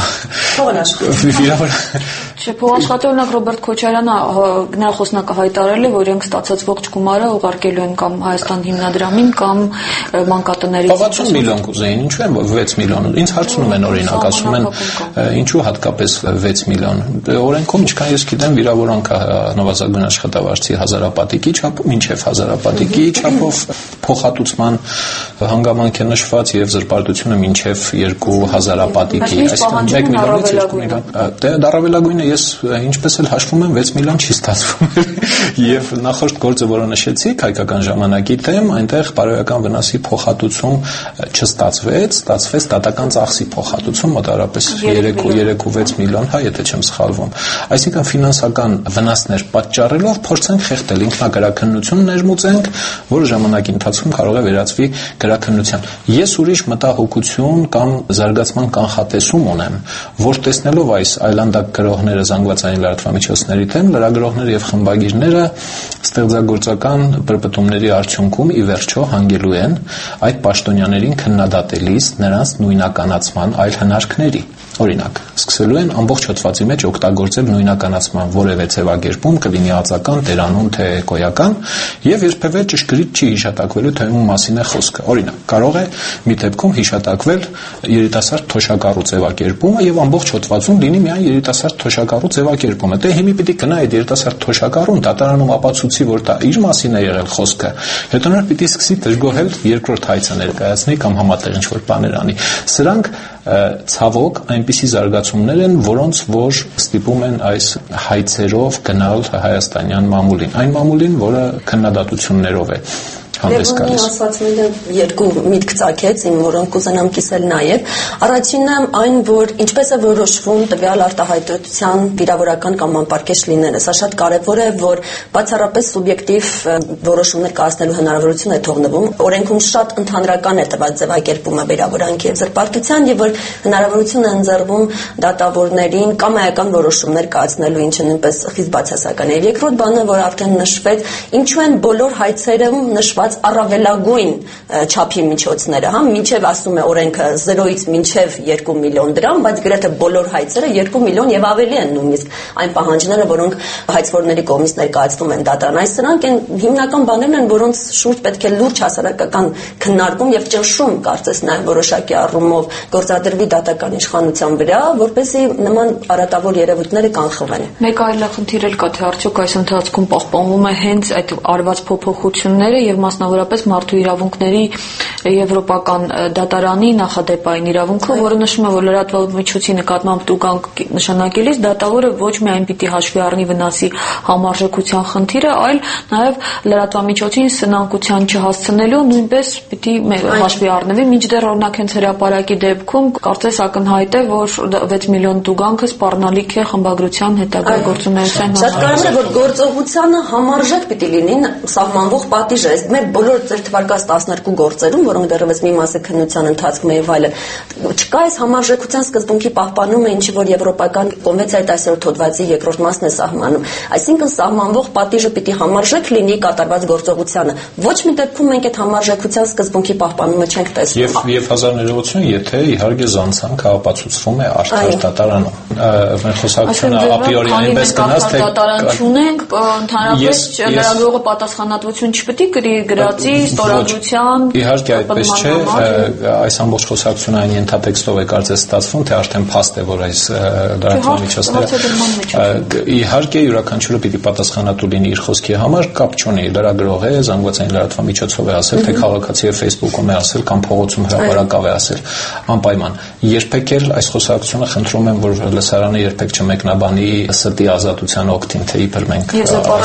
Վիրավոր Չէ, փոխաշխատողնակ Ռոբերտ Քոչարյանը նրա խոսնակը հայտարարել է, որ իրենք ստացած ողջ գումարը ուղարկելու են կամ Հայաստան հիմնադրամին կամ մանկատներից։ վաթսուն միլիոն կուզեին, ինչու են վեց միլիոն։ Ինձ հարցնում են օրինակ, ասում են, ինչու հատկապես վեց միլիոն։ Օրենքում, ինչքան ես գիտեմ, վիրավորանքը նվազագույն աշխատավարձի հազարապատիկի չափով, մինչև հազարապատիկի չափով փոխհատուցման հանգամանք է նշված եւ զրպարտությունը մինչև երկու հազարապատիկի, այսինքն մեկ միլիոնից երկու միլիոն։ Դե դարավելագույնը ես ինչպես էլ հաշվում եմ վեց միլիոն չի ստացվում։ Եվ նախորդ գործը, որը նշեցիք հայկական ժամանակի դեմ, այնտեղ բարոյական վնասի փոխհատուցում չստացվեց, ստացվեց դատական ծախսի փոխհատուցում մոտավորապես երեք ու վեց միլիոն, հա, եթե չեմ սխալվում։ Այսինքն ֆինանսական վնասներ պատճառելով փորձենք խեղդել, ինքնագրաքննություն ներմուծենք, որը ժամանակի ընթացքում կարող է վերածվի գրաքննության։ Ես ուրիշ մտահոգություն կամ զարգացման կանխատեսում ունեմ, որ տեսնելով այս այլանդակ գրողները զանգվածային լրատվամիջոցների դեմ, լրագրողները եւ խմբագիրները ստեղծագործական բրբտումների արդյունքում ի վերջո հանգելու են այդ պաշտոնյաներին քննադատելիս նրանց նույնականացման այլ հնարքների։ Օրինակ, սկսելու են ամբողջ հոդվածի մեջ օգտագործել նույնականացման որևէ ձևակերպում, կլինի ածական, տերանուն, թե էկոյական, եւ երբևէ ճշգրիտ չի հիշատակվելու, թե ում մասին է խոսքը։ Օրինակ, կարող է մի դեպքում հիշատակվել երիտասարդ թոշակառու ձևակերպումը եւ ամբողջ հոդվածում լինի միայն երիտասարդ թոշակառու ձևակերպումը։ Դե հիմա պիտի գնա այդ երիտասարդ թոշակառուն դատարանում ապացուցի, որ դա իր մասին է եղել խոսքը։ Հետո նա պիտի սկսի դժգոհել երկրորդ հայցը ներկայացնի կամ համատեղ ինչ-որ բաներ անի։ Սրանք ցավոք այնպիսի զարգացումներ են, որոնց որ ստիպում են այս հայցերով գնալ հայաստանյան մամուլին, այն մամուլին, որը քննադատություններով է հանդես գալիս։ Ասացնելը երկու միտք ծագեց, իմ որոնք կուզենամ կիսել նաև։ Առաջինը այն, որ ինչպես է որոշվում տվյալ արտահայտության վիրավորական կամ անպարկեշտ լինելը։ Սա շատ կարևոր է, որ բացառապես սուբյեկտիվ որոշումներ կայացնելու հնարավորություն է թողնվում։ Օրենքում շատ ընդհանրական է տված ձևակերպումը վիրավորանքի եւ զրպարտության, եւ որ հնարավորություն է ընձեռվում դատավորներին կամայական որոշումներ կայացնելու, ինչը նույնպես խիստ բացասական է։ Երկրորդ բանը, որ արդեն նշվեց, ինչու են բոլոր հայցերում նշված առավելագույն չափի միջոցները, հա, մինչև ասում է օրենքը զերոից մինչև երկու միլիոն դրամ, բայց գրեթե բոլոր հայցերը երկու միլիոն եւ ավելի են նույնիսկ այն պահանջները, որոնք հայցվորների կողմից ներկայացվում են դատարան։ Այս սրանք են հիմնական բաներն են, որոնց շուրջ պետք է լուրջ հասարակական քննարկում եւ ճնշում, կարծես նաեւ որոշակի առումով գործադրվի դատական իշխանության վրա, որպեսզի նման արատավոր երևույթները կանխվեն։ Մեկ այլ խնդիր էլ կա, թե արդյոք այս ընթացքում պահպանվում է հենց այդ արված փոփոխությունները եւ մասնավորապես մասնավորապես մարդու իրավունքների եվրոպական դատարանի նախադեպային իրավունքը, որը նշում է, որ լրատվող միջոցի նկատմամբ տուգանք նշանակելիս դատավորը ոչ միայն պիտի հաշվի առնի վնասի համարժեքության խնդիրը, այլ նաև լրատվամիջոցին սնանկության չհասցնելու նույնպես պիտի հաշվի առնվի, մինչդեռ օրինակ հենց հրապարակի դեպքում կարծես ակնհայտ է, որ վեց միլիոն տուգանքը սպառնալիք է խմբագրության հետագա գործունեության Շատ կարևոր է, որ գործողությանը համարժեք պիտի լինի սահմանվող պատիժը։ Այս մեր բոլոր ձեր թվարկած տասներկու գործերում, որոնք դեռևս մի մասը քննության ընթացքում է եւ այլն, չկա այս համարժեքության սկզբունքի պահպանումը, ինչի որ եվրոպական կոնվենցիայի տասներորդ հոդվածի երկրորդ մասն է սահմանում։ Այսինքն սահմանվող պատիժը պիտի համարժեք լինի կատարված գործողությանը։ Ոչ մի դեպքում մենք այդ համարժեքության սկզբունքի պահպանումը չենք տեսնում։ Եվ եւ հազար ներողություն, եթե իհարկե զանցանք ապացուցվում է արդար դատարանում։ Մեր խոսակցությունը ապիորի այնպես գնաց, թե դատարան չունենք, ընդհանրապես լրագրողը պատասխանատվություն չպետք է կրի գրածի ստորագրության։ Իհարկե այդպես չէ, այս ամբողջ խոսակցությունը այն ենթատեքստով է կարծես ստացվում, թե արդեն փաստ է, որ այս լրատվամիջոցները իհարկե յուրաքանչյուրը պիտի պատասխանատու լինի իր խոսքի համար, կապ չունի լրագրող է, զանգվածային լրատվամիջոցով է ասել, թե քաղաքացի է Facebook-ում է ասել կամ փողոցում հրապարակավ է ասել, անպայման։ Երբեք էլ այս խոսակցությունը խնդրում եմ, որ լսարանը երբեք չմեկնաբանի ստի ազատության օգտին, թե իբր մենք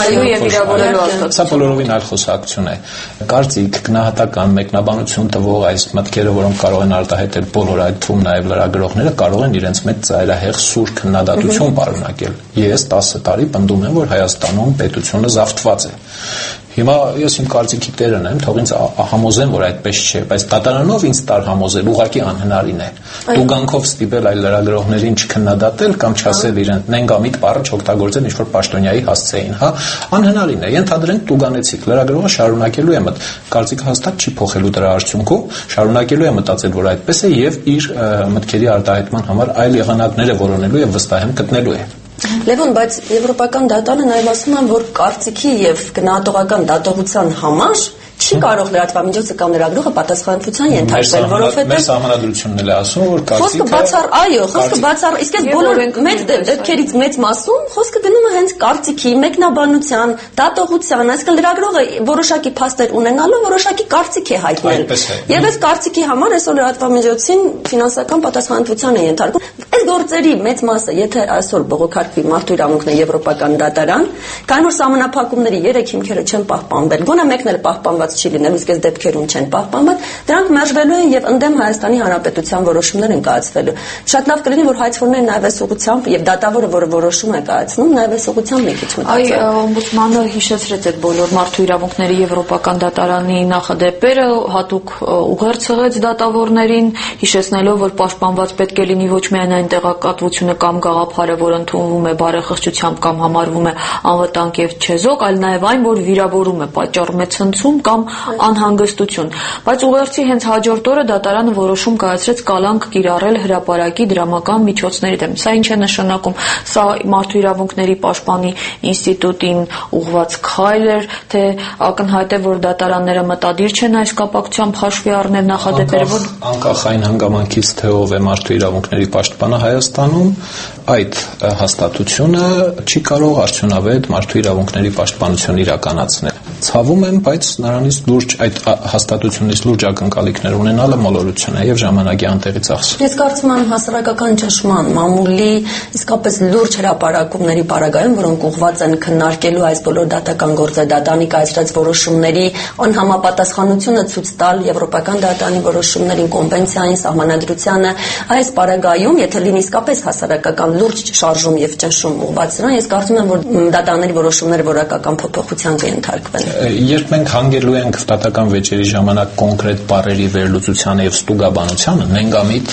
Սա բոլորովին այլ խոսակցություն է։ Կարծիք, գնահատական մեկնաբանություն տվող այս մտքերը, որոնք կարող են արտահայտել բոլոր այդ թվում նաև լրագրողները, կարող են իրենց մեջ ծայրահեղ սուր քննադատություն պարունակել։ Ես տասը տարի պնդում եմ, որ Հայաստանում պետությունը զավթված է։ Հիմա ես իմ կարծիքի տերն եմ, թող ինձ համոզեն, որ այդպես չէ, բայց դատարանով ինձ տար համոզել ուղղակի անհնարին է։ Տուգանքով ստիպել այլ լրագրողներին չքննադատել կամ չասել իրեն նենգամիտ բառը չօգտագործել ինչ-որ պաշտոնյայի հասցեին, հա, անհնարին է։ Ենթադրենք տուգանեցիք, լրագրողը շարունակելու է մտ կարծիքը հաստատ չի փոխելու դրա արդյունքում, շարունակելու է մտածել, որ այդպես է եւ իր մտքերի արտահայտման համար այլ եղանակներ է որոնելու եւ վստահ եմ գտնելու է։ Լևոն, բայց եվրոպական դատարանը նաև ասում է, որ կարծիքի եւ գնահատողական դատողության համար չի կարող լրատվամիջոցը կամ լրագրողը պատասխանատվության ենթարկվել, որովհետեւ մեր սահմանադրությունն էլ ասում որ կարծիքը խոսքը բացառ, այո, խոսքը բացառ, իսկ այս բոլոր մեծ դեպքերից մեծ մասում խոսքը գնում է հենց կարծիքի, մեկնաբանության, դատողության, այսինքն լրագրողը որոշակի փաստեր ունենալով որոշակի կարծիք է հայտնել։ Եվ այս կարծիքի համար այսօր լրատվամիջոցին ֆինանսական պատասխանատվության է ենթարկվում։ Այս գործերի մեծ մասը, եթե այսօր բողոքարկվի մարդու իրավունքների եվրոպական դատարան, քանի որ սահմանափակումների երեք հիմքերը չեն պահպանվել, գոնե մեկն էլ պահպանված չի լինելու, իսկ այս դեպքերում չեն պահպանված, դրանք մերժվելու են եւ ընդդեմ Հայաստանի Հանրապետության որոշումներ են կայացվելու։ Շատ լավ կլինի, որ հայցվորները նաեւ այս ուղղությամբ եւ դատավորը, որը որոշում է կայացնում, նաեւ այս ուղղությամբ մի քիչ մտածեն։ Այ օմբուդսմանը հիշեցրեց այդ բոլոր մարդու իրավունքների եվրոպական դատարանի նախադեպերը, հատուկ ուղերձ ցղեց դատավորներին, հիշեցնելով, որ պաշտպանված պետք է լինի ոչ միայն այն տեղեկատվությունը կամ գաղափարը, որ ընդունվում է բարեխղճությամբ կամ համարվում է անվտանգ եւ չեզոք, այլ նաեւ այն, որ վիրավորում է, պատճառում է ցնցում կամ անհանգստություն։ Բայց ուղերձի հենց հաջորդ օրը դատարանը որոշում կայացրեց կալանք կիրառել հրապարակի դրամական միջոցների դեմ։ Սա ինչ է նշանակում։ Սա մարդու իրավունքների պաշտպանի ինստիտուտին ուղղված քայլ էր, թե ակնհայտ է, որ դատարանները մտադիր չեն այս կապակցությամբ հաշվի առնել նախադեպերը, որ անկախ այն հանգամանքից, թե ով է մարդու իրավունքների պաշտպանը Հայաստանում, այդ հաստատությունը չի կարող արդյունավետ մարդու իրավունքների պաշտպանություն իրականացնել։ Ցավում եմ, բայց նրանից լուրջ այդ հաստատությունից լուրջ ակնկալիքներ ունենալը մոլորություն է եւ ժամանակի անտեղի ծախս։ Ես կարծում եմ հասարակական ճնշման, մամուլի, իսկապես լուրջ հրապարակումների պարագայում, որոնք ուղղված են քննարկելու այս բոլոր դատական գործը, դատանի կայացրած որոշումների անհամապատասխանությունը ցույց տալ եվրոպական դատանի որոշումներին, կոնվենցիային, սահմանադրությանը, այս պարագայում, եթե լինի իսկապես հասարակական լուրջ շարժում եւ ճնշում ուղղված նրան, ես կարծում եմ, որ դատաների որոշումները որակական փոփոխության կընթարկվեն։ Երբ մենք հանգելու ենք դատական վեճերի ժամանակ կոնկրետ բառերի վերլուծությանը եւ ստուգաբանությանը, նենգամիտ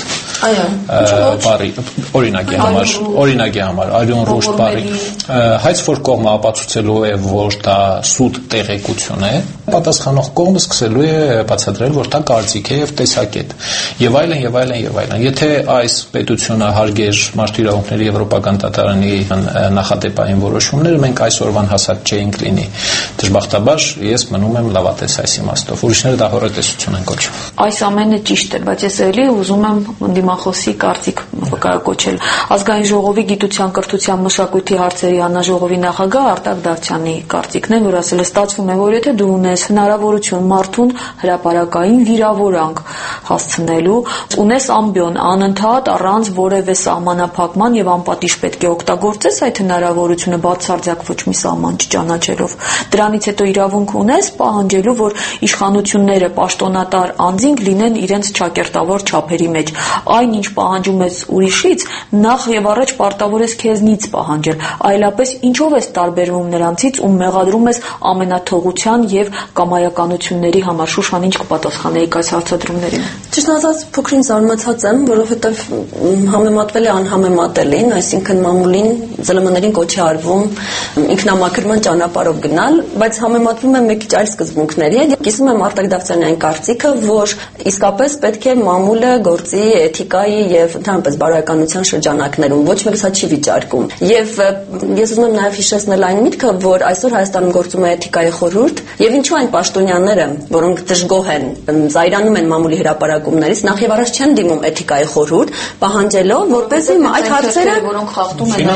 բառի օրինակի համար, օրինակի համար արյուն ռուշ բառի հայց որ կողմը ապացուցելու է, որ դա սուտ տեղեկություն է, պատասխանող կողմը սկսելու է բացատրել, որ դա կարծիք է եւ տեսակետ եւ այլն եւ այլն եւ այլն։ Եթե այս պետությունը հարգեր մարդու իրավունքների եվրոպական դատարանի նախադեպային որոշումները, մենք այսօրվան հասած չէինք լինի։ Դժբախտաբար ես մնում եմ լավատես այս իմաստով։ Ուրիշները դա հորատեսություն են կոչում։ Այս ամենը ճիշտ է, բայց ես էլի ուզում եմ դիմախոսի կարծիք վկայակոչել։ Ազգային ժողովի գիտության, կրթության, մշակույթի հարցերի հանձնաժողովի նախագահ Արտակ Դավթյանի կարծիքն է, որ ասել է, ստացվում է, որ եթե դու ունես հնարավորություն մարդուն հրապարակային վիրավորանք հասցնելու, ունես ամբիոն անընդհատ առանց որևէ սահմանափակման եւ անպատիժ պետք է օգտագործես այդ հնարավորությունը բացարձակ ոչ մի սահման չճանաչելով։ Դրանից հետո իրավունք ունես պահանջելու, որ իշխանությունները պաշտոնատար անձինք լինեն իրենց ճակերտավոր չափերի մեջ։ Այն ինչ պահանջում ես ուրիշից, նախ եւ առաջ պարտավոր ես քեզնից պահանջել, այլապես ինչով ես տարբերվում նրանցից, ում մեղադրում ես ամենաթողության եւ կամայականությունների համար։ Շուշան, ինչ կպատասխանեիք այս հարցադրումներին։ Ճիշտ ասած, փոքրին զարմացած եմ, որովհետեւ համեմատվել է անհամեմատելին, այսինքն մամուլին ԶԼՄ-ներին կոչ է արվում ինքնամաքրման ճանապարհով գնալ, բայց համեմատվում է մի քիչ այլ սկզբունքների հետ։ Կիսում եմ Արտակ Դավթյանին կարծիքը, որ իսկապես պետք է մամուլը գործի էթիկայի եւ ընդհանրապես բարոյականության շրջանակներում, ոչ մեկը սա չի վիճարկում։ Եվ ես ուզում եմ նաեւ հիշեցնել այն միտքը, որ այսօր Հայաստանում գործում է էթիկայի խորհուրդ, եւ ինչու այն պաշտոնյաները, որոնք դժգոհ են, զայրանում են մամուլի հրապարակումներից, նախ եւ առաջ չեն դիմում էթիկայի խորհուրդ, պահանջելով, որպեսզի այդ հարցերը, որոնք խախտում են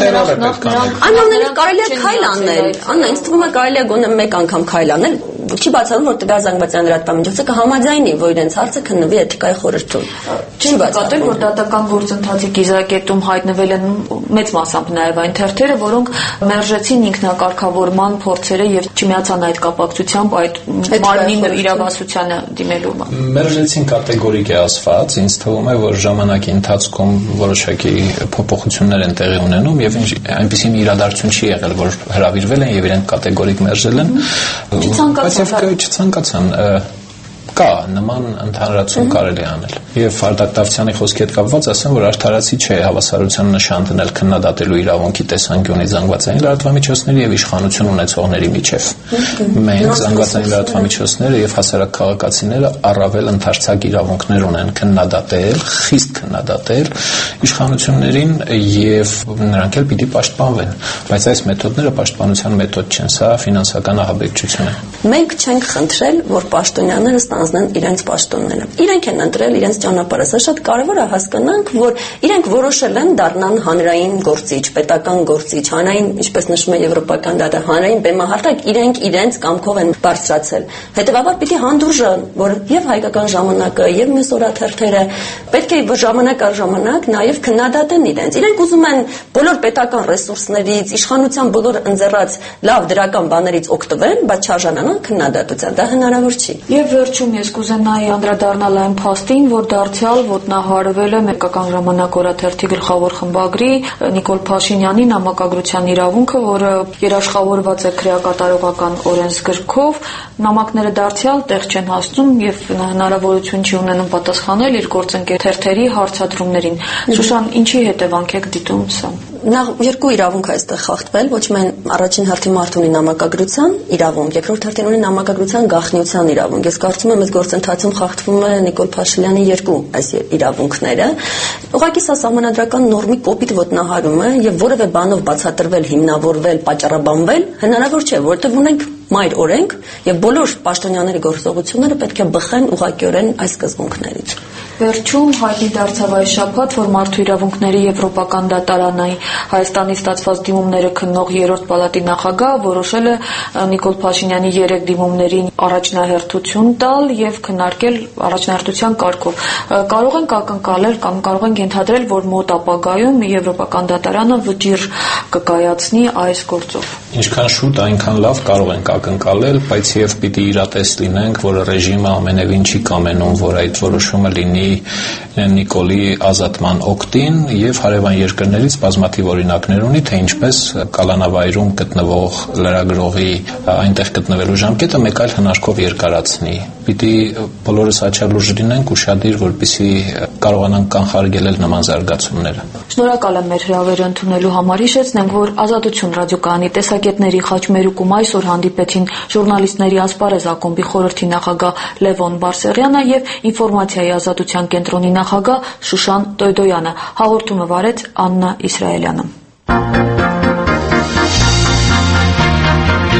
Անոնների կարելի է քայլ անել։ Աննա, ինձ թվում է կարելի է գոնե մեկ անգամ քայլ անել, չի բացառում, որ տվյալ զանգվածային լրատվամիջոցը կհամաձայնի, որ իրենց հարցը քննվի էթիկայի խորհրդում։ Չի բացատրել, որ դատական գործընթացի կիզակետում հայտնվել են մեծ մասամբ նաև այն թերթերը, որոնք մերժեցին ինքնակարգավորման փորձերը եւ չմիացան այդ կապակցությամբ այդ մարմնի իրավասությանը դիմելու։ Մերժեցին կատեգորիկ է ասված, ինձ թվում է, որ ժամանակի ընթացքում որոշակի փոփոխություններ են տեղի ունենում եւ այնպիսի մի իրադարձություն չի եղել, որ հրավիրվել են եւ իրենք կատեգորիկ մերժել են։ Չցանկացան կա նման ընդհանրացում կարելի անել եւ Արտակ Դավթյանի խոսքի հետ կապված ասեմ, որ արդարացի չէ հավասարության նշան դնել քննադատելու իրավունքի տեսանկյունից զանգվածային լրատվամիջոցների եւ իշխանություն ունեցողների միջեւ։ Մենք զանգվածային լրատվամիջոցները եւ հասարակ քաղաքացիները առավել ընդարձակ իրավունքներ ունեն քննադատել, խիստ քննադատել իշխանություններին եւ նրանք էլ պիտի պաշտպանվեն, բայց այս մեթոդները պաշտպանության մեթոդ չեն, սա ֆինանսական ահաբեկչություն է։ Մենք չենք խնդրել, որ պաշտոնյաները ստանձնեն իրենց պաշտոնները։ Իրենք են ընտրել իրենց ճանապարհը։ Սա շատ կարևոր է հասկանանք, որ իրենք որոշել են դառնան հանրային գործիչ, պետական գործիչ, հանրային, ինչպես նշում է եվրոպական դատը, հանրային բեմահարտակ իրենք իրենց կամքով են բարձրացել։ Հետևաբար պիտի հանդուրժան, որ եւ հայկական ժամանակը, եւ մյուս օրաթերթերը պետք է ժամանակ առ ժամանակ նաեւ քննադատեն իրենց։ Իրենք ուզում են բոլոր պետական ռեսուրսներից, իշխանության բոլոր ընձեռած լավ դրական բաներից օգտվեն, բայց չարժանանան քննադատության։ Դա հնարավոր չի։ Եվ վերջում ես կուզենայի անդրադառնալ այն փաստին, որ դարձյալ ոտնահարվել է Մեկական ժամանակ օրաթերթի գլխավոր խմբագրի Նիկոլ Փաշինյանի նամակագրության իրավունքը, որը երաշխավորված է քրեակատարողական օրենսգրքով։ Նամակները դարձյալ տեղ չեն հասնում եւ հնարավորություն չի ունենում պատասխանել իր գործընկեր թերթերի հարցադրումներին։ Շուշան, ինչի հետևանք եք դիտում սա։ Նախ երկու իրավունք է այստեղ խախտվել, ոչ միայն առաջին հերթին մարդ ունի նամակագրության իրավունք, երկրորդ հերթին ունի նամակագրության գաղտնիության իրավունք։ Ես կարծում եմ, այս գործընթացում խախտվում է Նիկոլ Փաշինյանի երկու այս իրավունքները։ Ուղղակի սա սահմանադրական նորմի կոպիտ ոտնահարում է եւ որևէ բանով բացատրվել, հիմնավորվել, պատճառաբանվել հնարավոր չէ, որովհետեւ ունենք մայր օրենք եւ բոլոր պաշտոնյաների գործողությունները պետք է բխեն ուղղակիորեն այս սկզբունքներից։ Վերջում հայտնի դարձավ այս շաբաթ, որ Մարդու իրավունքների եվրոպական դատարանի Հայաստանի ստացված դիմումները քննող երրորդ պալատի նախագահը որոշել է Նիկոլ Փաշինյանի երեք դիմումներին առաջնահերթություն տալ եւ քննարկել առաջնահերթության կարգով։ Կարող ենք ակնկալել կամ կարող ենք ենթադրել, որ մոտ ապագայում եվրոպական դատարանը վճիռ կկայացնի այս գործով։ Ինչքան շուտ, այնքան լավ կարող ենք ակնկալել, բայց եւ պիտի իրատես լինենք, որ ռեժիմը ամենևին չի կամենում, որ այդ որոշումը լինի Նիկոլի ազատման օգտին եւ հարևան երկրներից բազմաթիվ օրինակներ ունի, թե ինչպես կալանավայրում գտնվող լրագրողի այնտեղ գտնվելու ժամկետը մեկ այլ հնարքով երկարացնի։ Պիտի բոլորս աչալուր լինենք ուշադիր, որպեսզի կարողանանք կանխարգելել նման զարգացումները։ Շնորհակալ եմ մեր հրավերը ընդունելու համար։ Հիշեցնենք, որ Ազատություն ռադիոկայանի տեսակետների խաչմերուկում այսօր հանդիպեցին ժուրնալիստների ասպարեզ ակումբի խորհրդի նախագահ Լևոն Բարսեղյանը եւ ինֆորմացիայի ազատության կենտրոնի նախագահ Շուշան Տոյդոյանը։ Հաղորդումը վարեց Աննա Իսրայելյանը։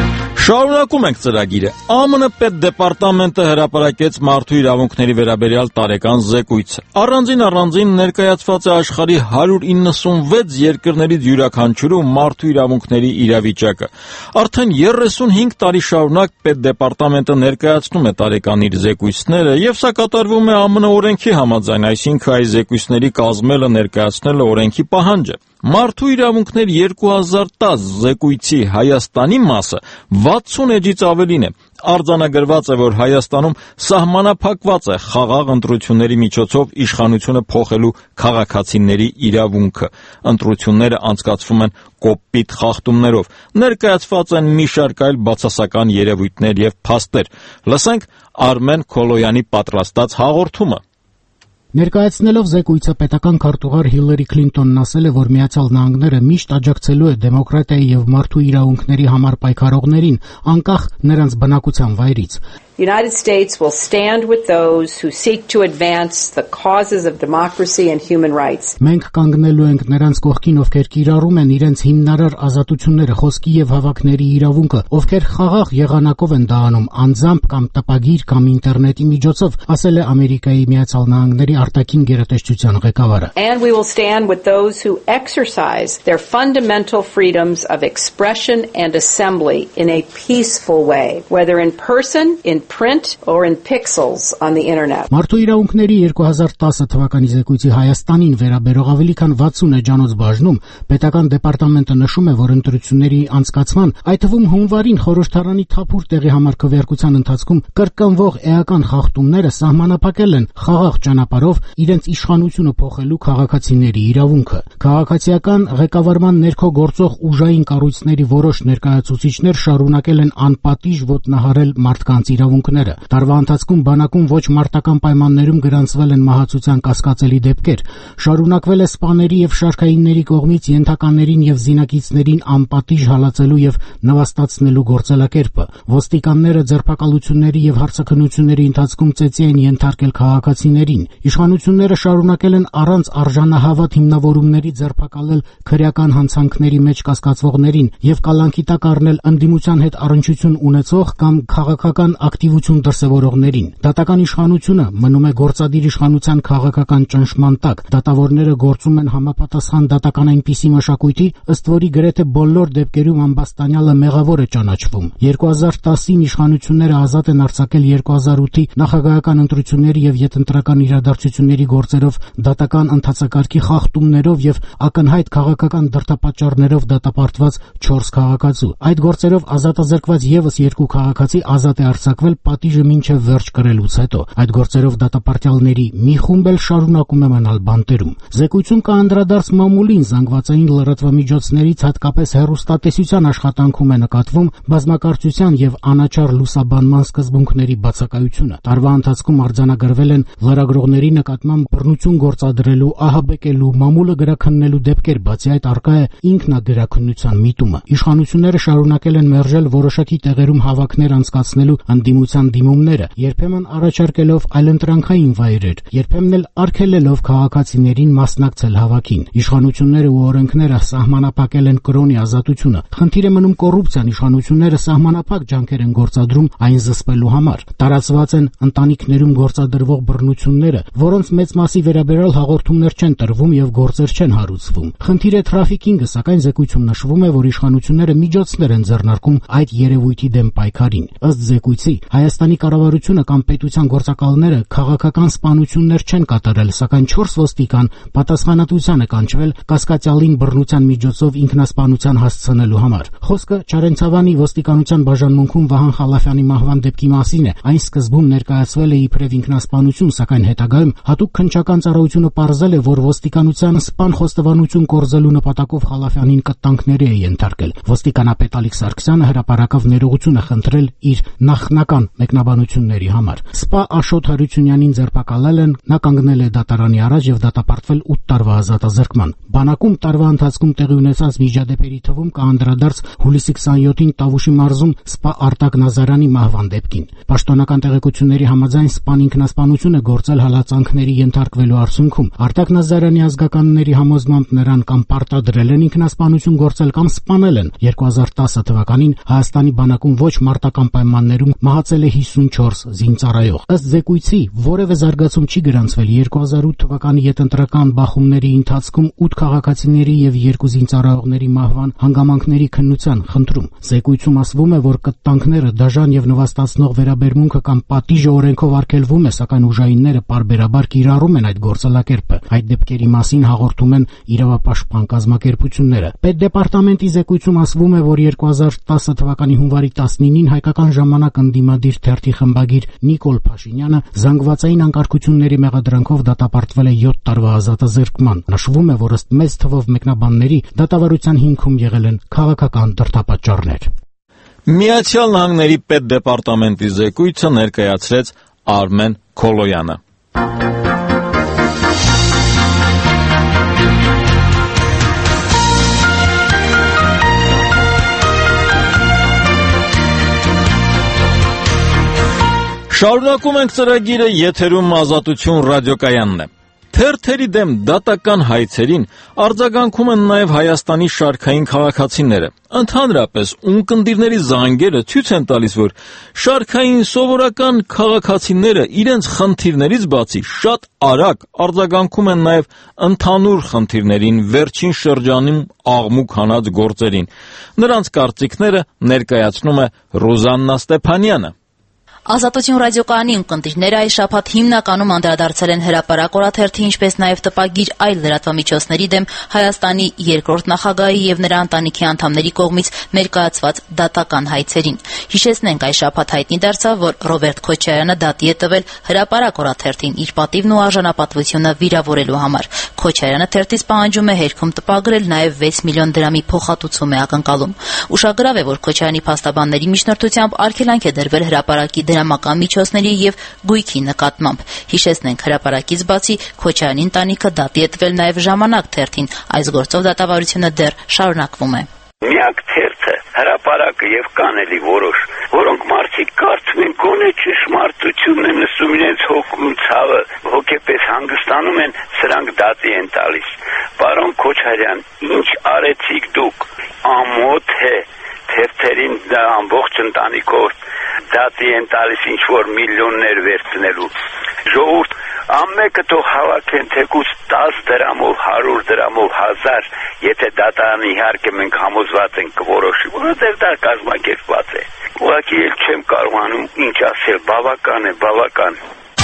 Շարունակում ենք ծրագիրը։ Ա Մ Ն պետդեպարտամենտը հրապարակեց մարդու իրավունքների վերաբերյալ տարեկան զեկույցը։ Առանձին առանձին ներկայացված է աշխարհի հարյուր իննսունվեց երկրներից յուրաքանչյուրում մարդու իրավունքների իրավիճակը։ Արդեն երեսունհինգ տարի շարունակ պետդեպարտամենտը ներկայացնում է տարեկան իր զեկույցները, եւ սա կատարվում է Ա Մ Ն օրենքի համաձայն, այսինքն այս զեկույցների կազմելը ներկայացնելը օրենքի պահանջ է։ Մարդու իրավունքներ երկու հազար տասը զեկույցի Հայաստանի մասը վաթսուն էջից ավելին է։ Արձանագրված է, որ Հայաստանում սահմանափակված է խաղաղ ընտրությունների միջոցով իշխանությունը փոխելու քաղաքացիների իրավունքը։ Ընտրությունները անցկացվում են կոպիտ խախտումներով։ Ներկայացված են մի շարք այլ բացասական երևույթներ եւ փաստեր։ Լսենք Արմեն Քոլոյանի պատրաստած հաղորդումը։ Ներկայացնելով զեկույցը պետական քարտուղար Հիլարի Քլինտոնն ասել է, որ Միացյալ Նահանգները միշտ աջակցելու է դեմոկրատիայի եւ մարդու իրավունքների համար պայքարողներին, անկախ նրանց բնակության վայրից։ The United States will stand with those who seek to advance the causes of democracy and human rights. Մենք կանգնելու ենք նրանց կողքին, ովքեր կիրառում են իրենց հիմնարար ազատությունները, խոսքի եւ հավաքների իրավունքը, ովքեր խաղաղ եղանակով են դա անում, անձամբ կամ տպագիր կամ ինտերնետի միջոցով, ասել է Ամերիկայի Միացյալ Նահանգների արտաքին գերատեսչության ղեկավարը։ And we will stand with those who exercise their fundamental freedoms of expression and assembly in a peaceful way, whether in person, in print or in pixels on the internet. Մարդու իրավունքների երկու հազար տասը թվականի զեկույցի Հայաստանին վերաբերող ավելի քան վաթսուն էջանոց բաժնում պետական դեպարտամենտը նշում է, որ ընտրությունների անցկացման, այդ թվում հունվարին խորհրդարանի թափուր տեղի համար քվեարկության ընթացքում կրկնվող էական խախտումները սահմանափակել են խաղաղ ճանապարհով իրենց իշխանությունը փոխելու քաղաքացիների իրավունքը։ Քաղաքացիական ղեկավարման ներքո գործող ուժային կառույցների որոշ ներկայացուցիչներ շարունակել են անպատիժ ոտնահարել մարդկանց իրավունքները։ Տարվա ընթացքում բանակում ոչ մարտական պայմաններում գրանցվել են մահացության կասկածելի դեպքեր, շարունակվել է սպաների եւ շարքայինների կողմից ենթականերին եւ զինակիցներին անպատիժ հալածելու եւ նվաստացնելու գործելակերպը։ Ոստիկանները ձերբակալությունների եւ հարցաքննությունների ընթացքում ծեծի են ենթարկել քաղաքացիներին։ Իշխանությունները շարունակել են առանց արժանահավատ հիմնավորումների ձերբակալել քրեական հանցանքների մեջ կասկածվողներին եւ կալանքի տակ առնել ընդդիմության հետ առնչություն ունեցող կամ քաղաքական ակտիվություն դրսևորողներին։ Դատական իշխանությունը մնում է գործադիր իշխանության քաղաքական ճնշման տակ։ Դատավորները գործում են համապատասխան դատական այնպիսի մշակույթի, ըստ որի գրեթե բոլոր դեպքերում ամբաստանյալը մեղավոր է ճանաչվում։ երկու հազար տասին իշխանությունները ազատ են արձակել երկու հազար ութի նախագահական ընտրությունների եւ յետընտրական իրադարձությունների գործերով դատական ընթացակարգի խախտումներով եւ ակնհայտ քաղաքական դրդապատճառներով դատապարտված չորս քաղաքացու։ Այդ գործերով ազատազրկված եւս երկու քաղաքացի ազատ է արձակվել պատիժը մինչև վերջ կրելուց հետո։ Այդ գործերով դատապարտյալների մի խումբ էլ շարունակում է մնալ բանտերում։ Զեկույցում կա անդրադարձ մամուլին զանգվածային լրատվամիջոցներից, հատկապես հեռուստատեսության աշխատանքում է նկատվում բազմակարծության եւ անաչառ լուսաբանման սկզբունքների բացակայությունը։ Տարվա ընթացքում արձանագրվել են լրագրողների նկատմամբ բռնություն գործադրելու, ահաբեկելու, մամուլը գրաքննելու դեպքեր, բացի այդ առկա է ինքնագրաքննության միտումը։ Իշխանությունները շարունակել են մերժել որոշակի տեղերում հավաքներ անցկացնելու ընդդիմության դիմումները, երբեմն առաջարկելով այլընտրանքային վայրեր, երբեմն էլ արգելելով քաղաքացիներին մասնակցել հավաքին։ Իշխանությունները ու օրենքները սահմանափակել են կրոնի ազատությունը։ Խնդիր է մնում կոռուպցիան, իշխանությունները սահմանափակ ջանքեր են գործադրում այն զսպելու համար։ Տարածված են ընտանիքներում գործադրվող բռնությունները, որոնց մեծ մասի վերաբերյալ հաղորդումներ չեն տրվում եւ գործեր չեն հարուցվում։ Խնդիր է թրաֆիքինգը, սակայն զեկույցում նշվում է, որ իշխանությունները միջոցներ են ձեռնարկում այդ երևույթի դեմ պայքարին։ Ըստ զեկույցի, Հայաստանի կառավարությունը կամ պետության գործակալները քաղաքական սպանություններ չեն կատարել, սակայն չորս ոստիկան պատասխանատվության է կանչվել կասկածյալին բռնության միջոցով ինքնասպանության հասցնելու համար։ Խոսքը Չարենցավանի ոստիկանության բաժանմունքում Վահան Խալաֆյանի մահվան դեպքի մասին է։ Այն սկզբում ներկայացվել է իբրև ինքնասպանություն, սակայն հետագայում հատուկ քննչական ծառայությունը պարզել է, որ ոստիկանության սպան խոստովանություն կորզելու նպատակով Խալաֆյանին կտանքների է ենթարկել։ Ոստիկանապետ Ալիկ Սարգսյանը հրապարակավ ներողություն է խնդրել իր նախնական կան մեկնաբանությունների համար։ Սպա Աշոտ Հարությունյանին ձերբակալել են, նա կանգնել է դատարանի առաջ եւ դատապարտվել ութ տարվա ազատազրկման։ Բանակում տարվա ընթացքում տեղի ունեցած միջադեպերի թվում կա անդրադարձ հուլիսի քսաներկուին Տավուշի մարզում սպա Արտակ Նազարյանի մահվան դեպքին։ Պաշտոնական տեղեկությունների համաձայն սպան ինքնասպանություն է գործել հալածանքների ենթարկվելու արդյունքում։ Արտակ Նազարյանի ազգականների համոզմամբ նրան կամ պարտադրել են ինքնասպանություն գործել կամ սպանել են։ երկու հազար տասը թվականին Հայաստանի բանակում ոչ մարտական պայմաններում մահացել է հիսունչորս զինծառայող։ Ըստ զեկույցի որևէ զարգացում չի գրանցվել երկու հազար ութ թվականի ետընտրական բախումների ընթացքում ութ քաղաքացիների եւ երկու զինծառայողների մահվան հանգամանքների քննության խնդրում։ Զեկույցում ասվում է, որ կտանքները դաժան եւ նվաստացնող վերաբերմունքը կամ պատիժը օրենքով արգելվում է, սակայն ուժայինները պարբերաբար կիրառում են այդ գործելակերպը։ Այդ դեպքերի մասին հաղորդում են իրավապաշտպան կազմակերպությունները։ Պետդեպարտամենտի զեկույցում ասվում է, որ երկու հազար տասը թվականի հունվարի տասնինին հայկական ժամանակ ընդդիմադիր թերթի խմբագիր Նիկոլ Փաշինյանը զանգվածային անկարգությունների մեղադրանքով դատապարտվել է յոթ տարվա ազատազրկման։ Նշվում է, որ ըստ մեծ թվով մեկնաբանների դատավարության հիմքում եղել են քաղաքական դրդապատճառներ։ Միացյալ Նահանգների պետդեպարտամենտի զեկույցը ներկայացրեց Արմեն Քոլոյանը։ Շարունակում ենք ծրագիրը, եթերում Ազատություն ռադիոկայանն է։ Թերթերի դեմ դատական հայցերին արձագանքում են նաև Հայաստանի շարքային քաղաքացիները։ Ընդհանրապես, ունկնդիրների զանգերը ցույց են տալիս, որ շարքային սովորական քաղաքացիները իրենց խնդիրներից բացի շատ արագ արձագանքում են նաև ընդհանուր խնդիրներին, վերջին շրջանում աղմուկ հանած գործերին։ Նրանց կարծիքները ներկայացնում է Ռոզաննա Ստեփանյանը։ Ազատություն ռադիոկայանի ունկնդիրները այս շաբաթ հիմնականում անդրադարձել են հրապարակ օրաթերթի, ինչպես նաև տպագիր այլ լրատվամիջոցների դեմ Հայաստանի երկրորդ նախագահի եւ նրա ընտանիքի անդամների կողմից ներկայացված դատական հայցերին։ Հիշեցնենք, այս շաբաթ հայտնի դարձավ, որ Ռոբերտ Քոչարյանը դատի է տվել հրապարակ օրաթերթին իր պատիվն ու արժանապատվությունը վիրավորելու համար։ Քոչարյանը թերթից պահանջում է հերքում տպագրել, նաև վեց միլիոն դրամի փոխհատուցում է ակնկալում։ Ուշագրավ է, որ Քոչարյանի փաստաբանների միջնորդությամբ արգելանք է դրվել հրապարակի դրամական միջոցների եւ գույքի նկատմամբ։ Հիշեցնենք, հրապարակից բացի Քոչարյանի ընտանիքը դատի է տվել նաև Ժամանակ թերթին։ Այս գործով դատավարությունը դեռ շարունակվում է։ Միակ թերթը հրապարակը եւ կան էլի որոշ, որոնք մարդիկ կարծում են գոնե ճշմարտությունն են ասում, իրենց հոգու ցավը հոգեպես հանգստանում են, սրանք դատի են տալիս։ Պարոն Քոչարյան, ինչ արեցիք դուք? Ամոթ է թերթերին դա ամբողջ ընտանիքով դատի են տալիս ինչ որ միլիոններ վերցնելու։ Ժողովուրդ ամենը թող հավաքեն թեկուզ տասը դրամով, հարյուր դրամով, հազար, եթե դատարան իհարկե մենք համոզված ենք կորոշի, որովհետև դա կազմակերպված է։ Ուղղակի էլ չեմ կարողանում ինչ ասել, բավական է, բավական։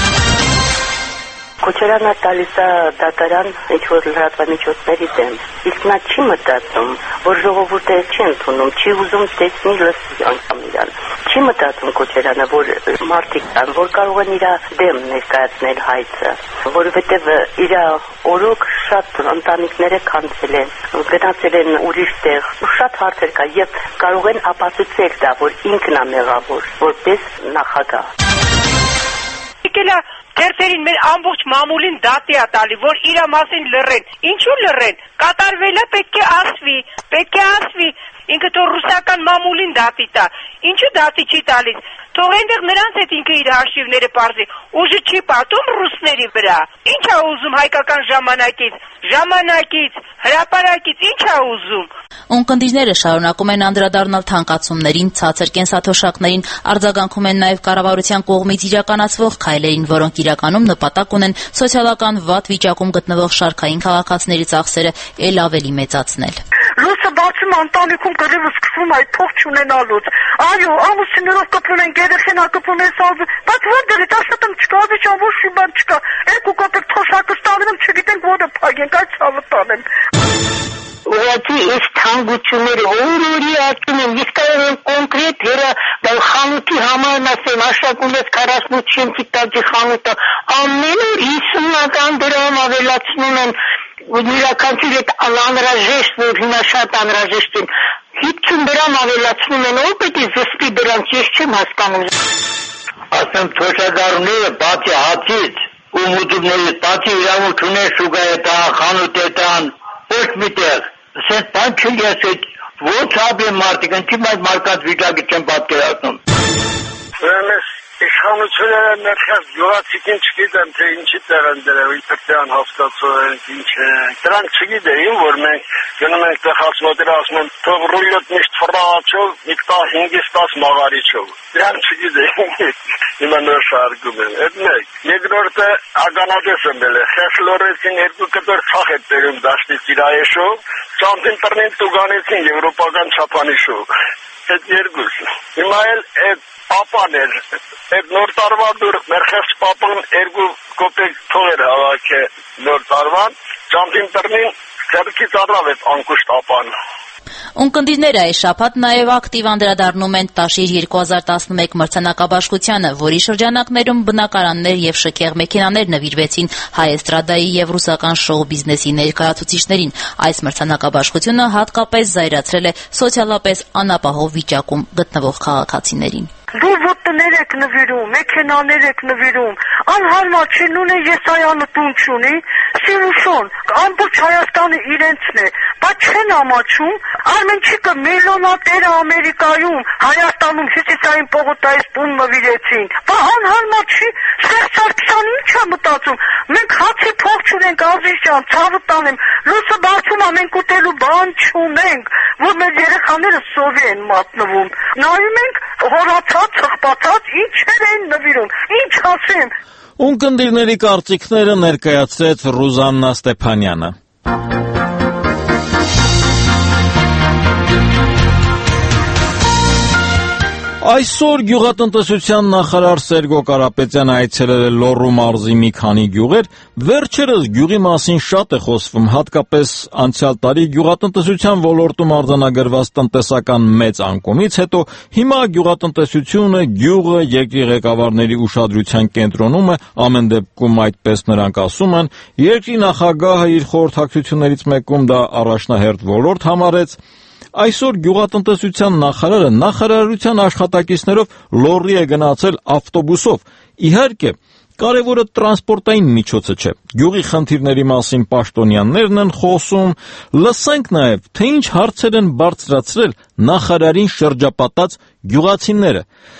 Քոչարյանը տալիս է դատարան ինչ-որ լրատվամիջոցների դեմ, իսկ նա չի մտածում, որ ժողովուրդը չի ընդունում, չի ուզում տեսնի լսի անգամ իրան։ Չի մտածում Քոչարյանը, որ մարդիկ կան, որ կարող են իր դեմ ներկայացնել հայցը, որովհետև իր օրոք շատ ընտանիքները քանցել են, գնացել են ուրիշ տեղ, շատ հարցեր կա եւ կարող են ապացուցել դա, որ ինքն է մեղավոր, որպես նախագահ։ Թերթերին մեր ամբողջ մամուլին դատի է տալի, որ իր մասին լռեն։ Ինչու լռեն? Կատարվելը պետք է ասվի, պետք է ասվի, ինքը թող ռուսական մամուլին դատի տա։ Ինչու դատի չի տալիս? Թող այնտեղ նրանց հետ ինքը իր հաշիվները պարզի։ Ուժը չի պատում ռուսների վրա։ Ինչ է ուզում հայկական ժամանակից, ժամանակից, հրապարակից, ինչ է ուզում։ Ունկնդիրները շարունակում են անդրադառնալ թանկացումներին, ցածր կենսաթոշակներին, արձագանքում են նաև կառավարության կողմից իրականացվող քայլերին, որոնք իրականում նպատակ ունեն սոցիալական վատ վիճակում գտնվող շարքային քաղաքացիների ծախսերը ել ավելի մեծացնել։ Լույսը բացում ընտանիքում գրիվը սկսվում այդ փող չունենալուց։ Այո, ամուսիններով կպրում են, երեխենա կպրում են սազը, բայց որ դրիտ ասատում չկա, ոչ ամբողջ շիբան չկա։ Երկու կապեք թոշակը ստանում, չգիտենք որը փագենք, այդ ցավը տանեմ։ Ուղղակի այս թանկությունները օր-օրի աճում են, իսկ այն կոնկրետ հերա խանութի համարն ասեմ, Աշակունես քառասունութ շենքի տակի խանութը ամեն օր հիսունական դրամ ավելացնում են, յուրաքանչյուր այդ անհրաժեշտ, որ հիմա շատ անհրաժեշտ են, հինգ դրամ ավելացնում են, ով պետք է զսպի դրանց, ես չեմ հասկանում։ ասեմ թոշակառուները բացի հացից ու մուտուրներից բացի իրավունք ունեն շուկայը տան, խանութ տան, ոչ միտեղ, ասեն բան չի ասել, ո՞նց ապրեն մարդիկ, ինչի այդ մարդկանց վիճակը չեն պատկերացնում։ Ուրեմն իշխանությունը ներքև յուրացիկին չգիտեմ, թե ինչի տեղ են դրել, իպրտյան հաստացող են, ինչ են, դրանք չգիտեին, որ մենք գնում ենք տեղ ասմոտերը, ասում են, թող ռուլյոտ միշտ ֆրաչով, միկտա հինգից տաս մաղարիչով, դրանք չգիտեին, հիմա նոր շարգում են, էդ մեկ, երկրորդը ագանադես են դել է, խեսլորեցին երկու կտոր ծախ է տերում դաշտի ծիրայեշով, ճանտին տրնին տուգանեցին եվրոպական չապանիշով, էդ երկուս, հիմա էլ էդ Պապան էր, այդ նոր տարվա դուր մերխես պապան երկու կոպեկ թողեր հավաք է նոր տարվան, ճամփին տրնին քերքից առավ այդ անկուշտ ապան։ Ունկնդիրները այս շաբաթ նաև ակտիվ անդրադառնում են Տաշիր երկու հազար տասնմեկ մրցանակաբաշխությանը, որի շրջանակներում բնակարաններ եւ շքեղ մեքենաներ նվիրվեցին հայ էստրադայի եւ ռուսական շոու բիզնեսի ներկայացուցիչներին։ Այս մրցանակաբաշխությունը հատկապես զայրացրել է սոցիալապես անապահով վիճակում գտնվող քաղաքացիներին։ Դու ոտներ եք նվիրում, մեքենաներ եք նվիրում, անհարմար չի, նույն Եսայանը տուն չունի, Սիրուսոն, ամբողջ Հայաստանը իրենցն է, բայց չեն ամաչում, Արմենչիկը միլիոնատերը Ամերիկայում, Հայաստանում Հյուսիսային պողոտայից տուն նվիրեցին, բա անհարմար չի, Սերժ Սարգսյանը ինչ է մտածում, մենք հացի փող չունենք, Ազիզյան, ցավը տանեմ, լույսը բացում, մենք ուտելու բան չունենք, որ մեր երեխաները սովի են մատնվում, նայում ենք հորացած, ծխպացած, ինչեր են նվիրում, ինչ ասեմ։ Ունկնդիրների կարծիքները ներկայացրեց Ռուզաննա Ստեփանյանը։ Այսօր գյուղատնտեսության նախարար Սերգո Կարապետյանը այցելել է Լոռու մարզի մի քանի գյուղեր, վերջերս գյուղի մասին շատ է խոսվում, հատկապես անցյալ տարի գյուղատնտեսության ոլորտում արձանագրված տնտեսական մեծ անկումից հետո հիմա գյուղատնտեսությունը, գյուղը երկրի ղեկավարների ուշադրության կենտրոնում է, ամեն դեպքում այդպես նրանք ասում են, երկրի նախագահը իր խորհրդակցություններից մեկում դա առաջնահերթ ոլորտ համարեց։ Այսօր գյուղատնտեսության նախարարը նախարարության աշխատակիցներով Լոռի է գնացել ավտոբուսով։ Իհարկե, կարևորը տրանսպորտային միջոցը չէ։ Գյուղի խնդիրների մասին պաշտոնյաներն են խոսում, լսենք նաև, թե ինչ հարցեր են բարձրացրել նախարարին շրջապատած գյուղացիները։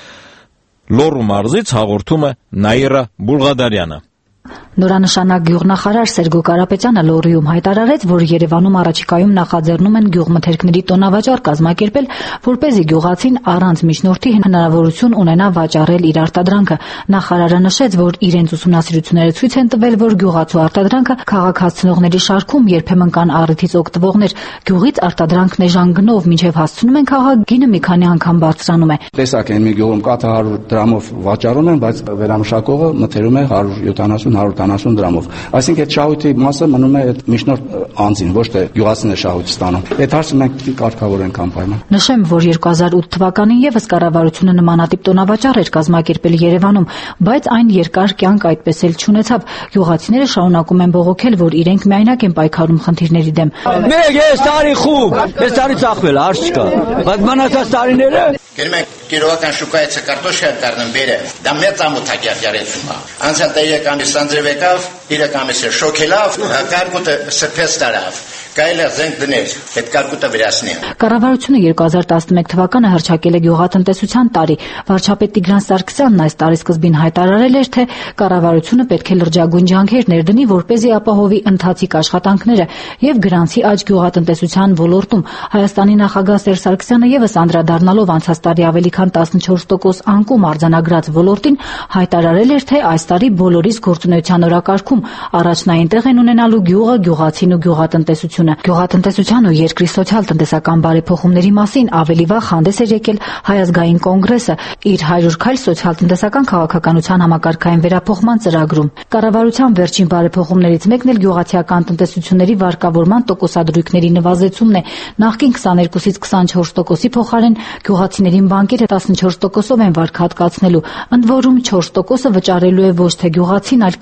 Լոռու մարզից հաղորդում է Նաիրա Բուլղադարյանը։ Նորանշանակ գյուղնախարար Սերգո Կարապետյանը Լոռիում հայտարարեց, որ Երևանում առաջիկայում նախաձեռնում են գյուղմթերքների տոնավաճառ կազմակերպել, որպեսզի գյուղացին առանց միջնորդի հնարավորություն ունենա վաճառել իր արտադրանքը։ Նախարարը նշեց, որ իրենց ուսումնասիրությունները ցույց են տվել, որ գյուղացու արտադրանքը քաղաքացիների շարքում երբեմն կան առիթից օգտվողներ։ Գյուղից արտադրանքն էժան գնով մինչև հասցնում են քաղաք, գինը մի քանի անգամ բարձրանում է։ Տեսակ են մի գյուղում կաթը հարյուր դրամով վաճառում են, բայց վերամշակողը մթերում է հարյուր յոթանասուն հարյուր տասնասուն դրամով։ Այսինքն այդ շահույթի մասը մնում է այդ միջնորդ անձին, ոչ թե գյուղացին է շահույթ ստանում։ Այդ հարցը մենք պիտի կարգավորենք անպայման։ Նշեմ, որ երկու հազար ութ թվականին եւս կառավարությունը նմանատիպ տոնավաճառ էր կազմակերպել Երևանում, բայց այն երկար կյանք այդպես էլ չունեցավ։ Գյուղացիները շարունակում են բողոքել, որ իրենք միայնակ են պայքարում խնդիրների դեմ։ Մեկ ես տարի խուբ, ես տարի ծախվել, հարց չկա։ Բայց մնացած տարիները գնում ենք կիրովական շուկայից կարտոշկա կառնում բերե։ Դա մեծ ամոթակյա ярեցում է։ Անցած երեք սանձրվեկավ, իրեք ամիսը շոքելավ, կարկուտը սրբեց տարավ։ Կայլը զենք դնել, այդ կարկուտը վերացնել։ Կառավարությունը երկու հազար տասնմեկ թվականը հռչակել է գյուղատնտեսության տարի։ Վարչապետ Տիգրան Սարգսյանն այս տարի սկզբին հայտարարել էր, թե կառավարությունը պետք է լրջագույն ջանքեր ներդնի, որպեսզի ապահովի ընթացիկ աշխատանքները եւ գրանցի աճ գյուղատնտեսության ոլորտում։ Հայաստանի նախագահ Սերժ Սարգսյանը եւս անդրադառնալով անցած տարի ավելի քան տասնչորս տոկոս անկում արձանագրած ոլորտին հայտարարել էր, թե այս տարի բոլորիս գործունեության օրակարգում առաջնային տեղ են ունենալու գյուղը, գյուղացին ու գյուղատնտեսությունը։ Գյուղատնտեսության ու երկրի սոցիալ-տնտեսական բարեփոխումների մասին ավելի վաղ հանդես էր եկել Հայ ազգային կոնգրեսը իր հարյուր քայլ սոցիալ-տնտեսական քաղաքականության համակարգային վերափոխման ծրագրում։ Կառավարության վերջին բարեփոխումներից մեկն էլ գյուղացիական տնտեսությունների վարկավորման տոկոսադրույքների նվազեցումն է։ Նախկին քսաներկուսից քսանչորս տոկոսի փոխարեն գյուղացիներին բանկերը տասնչորս տոկոսով են վարկ հատկացնելու, ընդ որում չորս տոկոսը վճարելու է ոչ թե գյուղացին, այլ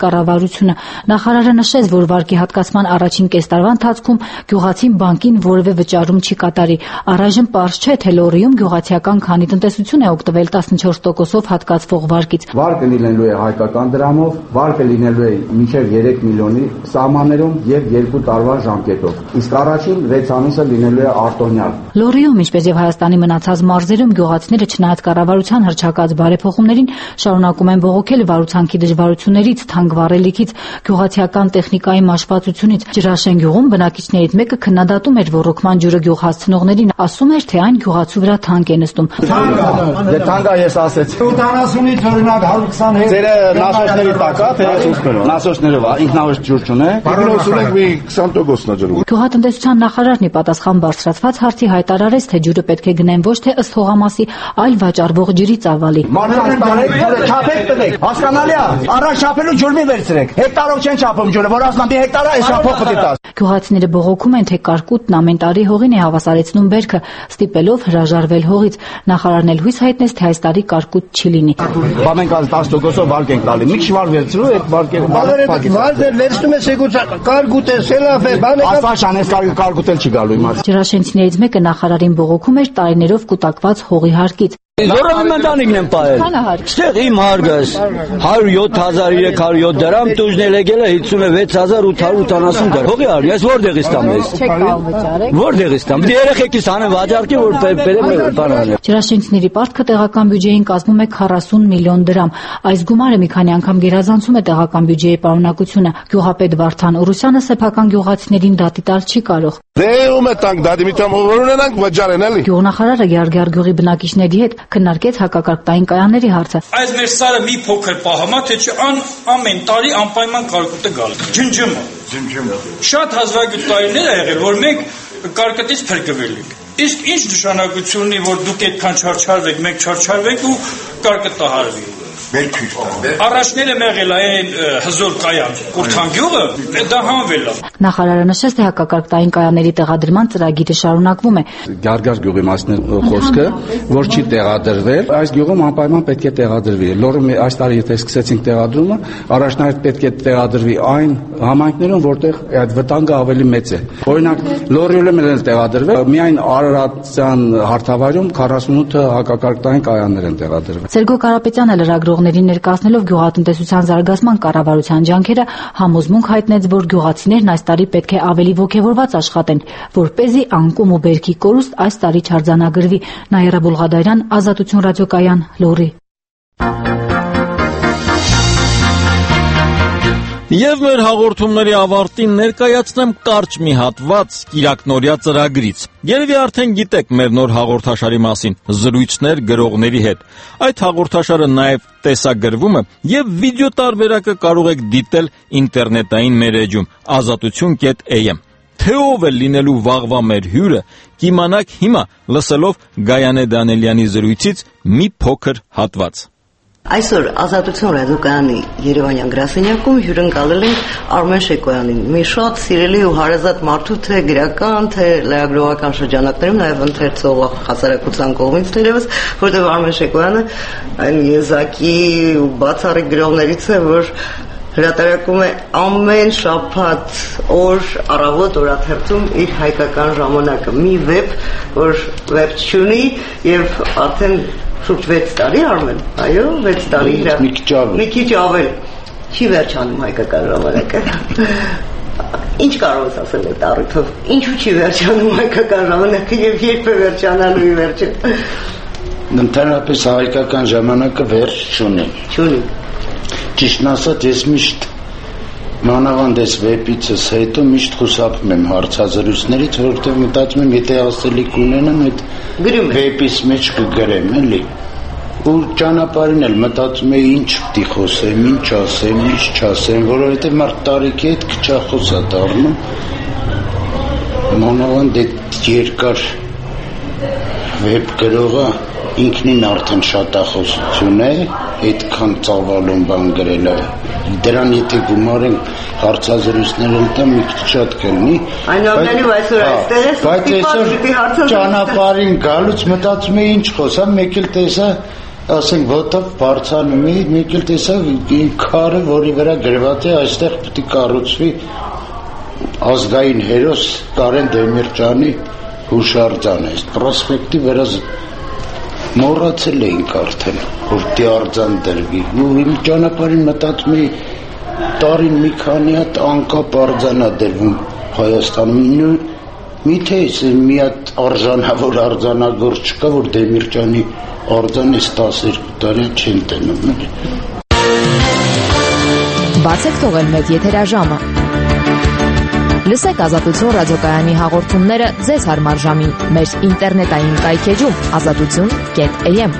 կառավարությունը։ Նախարարը նշեց, որ վարկի հատկացման առաջին կես տարվա ընթացքում գյուղացին բանկին որևէ վճարում չի կատարի։ Առայժմ պարզ չէ, թե Լոռիում գյուղացիական քանի տնտեսություն է օգտվել տասնչորս տոկոսով հատկացվող վարկից։ Վարկը լինելու է հայկական դրամով, վարկը լինելու է մինչև երեք միլիոնի սահմաններում եւ երկու տարվա ժամկետով։ Իսկ առաջին վեց ամիսը լինելու է արտոնյալ։ Լոռիում, ինչպես եւ Հայաստանի մնացած մարզերում, գյուղացիները չնայած կառավարության հռչակած բարեփոխումներին շարունակում են բողոքել վարուցանքի դժվարություններից, թանկ վառելիքից, գյուղացիական տեխնիկայի մաշվածությունից։ Ջրաշեն գյուղում բնակիչներից մեկը քննադատում էր ոռոգման ջուրը գյուղ հասցնողներին, ասում էր, թե այն գյուղացու վրա թանկ է նստում։ Դե թանկա ես ասեցի։ ութանասունից օրինակ հարյուր քսան ձերը նասոսների տակա, թե նասոսներով ինքնավեշ ջուր չունե։ Բառնոց ունենք մի քսան տոկոսն է ջրում։ Գյուղատնտեսության նախարարն ի պատասխան բարձրացված հարցի հայտարարեց, թե ջուրը պետք է գնեն ոչ թե ըստ հողամասի, այլ վաճառվող ջրի ծավալի։ Չափեք տվեք, հասկանալի է։ Առաջ չափելու ջուր մի վերցրեք։ Հեկտարով չեն չափում ջուրը, որ ասում եմ հեկտարը այս շափով պետք է տաս։ Գյուղացիները բողոքում են, թե կարկուտն ամեն տարի հողին է հավասարեցնում բերքը, ստիպելով հրաժարվել հողից։ Նախարարն էլ հույս հայտնեց, թե այս տարի կարկուտ չի լինի։ Բա մենք տասը տոկոսով վարկ ենք տալի։ Մի քիչ վար վերցրու, այդ վարկերը վարկը վերցնում է սեգուցա, կարկուտ է, սելավ է, բան է։ Ասաշան էս կարկուտել չի գալու իմաց։ Ջրաշենցիներից մեկը նախարարին բողոքում էր տարիներով կուտակված հողի հարկից։ Զորով իմ ընտանիքն եմ պահել։ Ստեղ իմ հարգս հարյուր յոթ հազար երեք հարյուր յոթ դրամ, տուժն էլ եկել է հիսունվեց հազար ութ հարյուր ութանասուն դրամ։ Հողի արի, ես որտեղից տամ ես։ Չեք կարող վճարել։ Որտեղից տամ։ Դե երեխեքիս հանեմ վաճառքի, որ բերեմ բանանը։ Ջրաշենցիների պարտքը տեղական բյուջեին կազմում է քառասուն միլիոն դրամ։ Այս գումարը մի քանի անգամ գերազանցում է տեղական բյուջեի պարունակությունը։ Գյուղապետ Վարդան Ուրուսյանը սեփական գյուղացիներին դատի տալ չի կարող։ Դե ում է տանք դատի մի տամ որ ունենանք վճարեն էլի։ Գյուղնախարարը Գյարգյար գյուղի բնակիչների հետ քննարկեց հակակարգտային կայանների հարցը։ Այս մեր սարը մի փոքր պահամա, թե չէ ամեն տարի անպայման կարկուտը գալ։ Ջնջումը։ Ջնջումը։ Շատ հազվագյուտ տարիներ ա եղել, որ մենք կարկտից փրկվել ենք։ Իսկ ինչ նշանակություն ունի, որ դուք այդքան չարչարվեք, մենք չարչարվենք ու կարկտը հարվի։ Առաջները մեղել այն հզոր կայան, Կուրթան գյուղը, դա հանվել է։ Նախարարը նշեց, թե հակակարգտային կայանների տեղադրման ծրագիրը շարունակվում է։ Գյարգյար գյուղի մասն խոսքը, որ չի տեղադրվել, այս գյուղում անպայման պետք է տեղադրվի։ Լոռում այս տարի եթե սկսեցինք տեղադրումը, առաջնահերթ պետք է տեղադրվի այն համայնքներում, որտեղ այդ վտանգը ավելի մեծ է։ Օրինակ Լոռիում էլ տեղադրվել, միայն Արարատյան հարթավայրում քառասունութ հակակարգտային կայաններ են տեղադրվել։ Սերգո Կարապետյանը լրագրողներին ներկայացնելով գյուղատնտեսության զարգացման կառավարության ջանքերը համոզմունք հայտնեց, որ գյուղացիներն այս տարի պետք է ավելի ոգևորված աշխատեն, որպեսզի անկում ու բերքի կորուստ այս տարի չարձանագրվի։ Նաիրա Բուլղադարյան, Ազատություն ռադիոկայան, Լոռի։ Եվ մեր հաղորդումների ավարտին ներկայացնեմ կարճ մի հատված Կիրակնորյա ծրագրից։ Երևի արդեն գիտեք մեր նոր հաղորդաշարի մասին՝ զրույցներ գրողների հետ։ Այդ հաղորդաշարը նաև տեսագրվում է եւ վիդեո տարբերակը կարող եք դիտել ինտերնետային մեր էջում ազատություն կետ էյ էմ։ Թե ով է լինելու վաղվա մեր հյուրը, կիմանաք հիմա լսելով Գայանե Դանելյանի զրույցից մի փոքր հատված։ Այսօր Ազատություն ռադիոկայանի Երևանյան գրասենյակում հյուրընկալել ենք Արմեն Շեկոյանին, մի շատ սիրելի ու հարազատ մարդու, թե գրական, թե լրագրողական շրջանակներում, նաև ընթերցող հասարակության կողմից թերևս, որտեղ Արմեն Շեկոյանը այն եզակի ու բացառիկ գրողներից է, որ հրատարակում է ամեն շաբաթ օր առավոտ օրաթերթում իր հայկական ժամանակը, մի վեբ, որ վեբ չունի եւ արդեն շուրջ վեց տարի Արմեն, այո, վեց տարի մի քիչ ավել, մի քիչ ավել, չի վերջանում հայկական ժամանակը։ Ինչ կարող ես ասել այդ առիթով, ինչու չի վերջանում հայկական ժամանակը եւ երբ է վերջանալու ի վերջը։ Ընդհանրապես հայկական ժամանակը վերջ չունի։ Չունի։ Ճիշտն ասած, ես միշտ մանավանդ այս վեպիցս հետո միշտ խուսափում եմ հարցազրույցներից, որովհետև մտածում եմ, եթե ասելիք ունենամ, այդ վեպից մեջ կգրեմ, էլի։ Ու ճանապարհին էլ մտածում եմ, ինչ պիտի խոսեմ, ինչ ասեմ, ինչ չասեմ, որովհետև մարդ տարիքի հետ քչախոս է դառնում։ Մանավանդ այդ երկար վեպ գրողը ինքնին արդեն շատախոսություն է, այդքան ծավալուն բան գրելը։ Դրան եթե գումարեն հարցազրույցներ էլ տա մի քիչ շատ կլինի։ Այնուամենայնիվ այսօր այստեղ ես բայց այսօր ճանապարհին գալուց մտածում եմ ինչ խոսամ, մեկ էլ տեսա ասենք ոտով բարձանում է, մեկ էլ տեսավ քարը, որի վրա գրված է այստեղ պետք է կառուցվի ազգային հերոս Կարեն Դեմիրճյանի հուշարձանը։ Պրոսպեկտի վրա մոռացել էինք արդեն, որ դիարձան դրվի։ Ու իմ ճանապարհին մտածում էի տարին մի քանի հատ անկապ արձանա դրվում Հայաստանում։ Միթե մի հատ արժանավոր արձանագործ չկա, որ Դեմիրճյանի արձանից տասներկու տարի չեն տենում։ Բացեք թողել մեծ եթերաժամը։ Լսեք Ազատություն ռադիոկայանի հաղորդումները ձեզ հարմար ժամին մեր ինտերնետային կայքեջում ազատություն կետ am։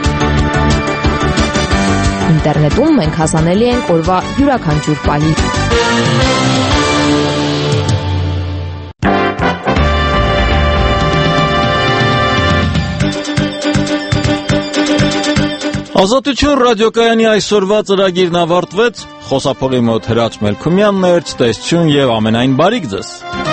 Ինտերնետում մենք հասանելի ենք օրվա յուրաքանչյուր պահի։ Ազատություն ռադիոկայանի այսօրվա ծրագիրն ավարտվեց։ Խոսափողի մոտ Հրաչ Մելքումյանն էր, ցտեսություն եւ ամենայն բարիք ձեզ։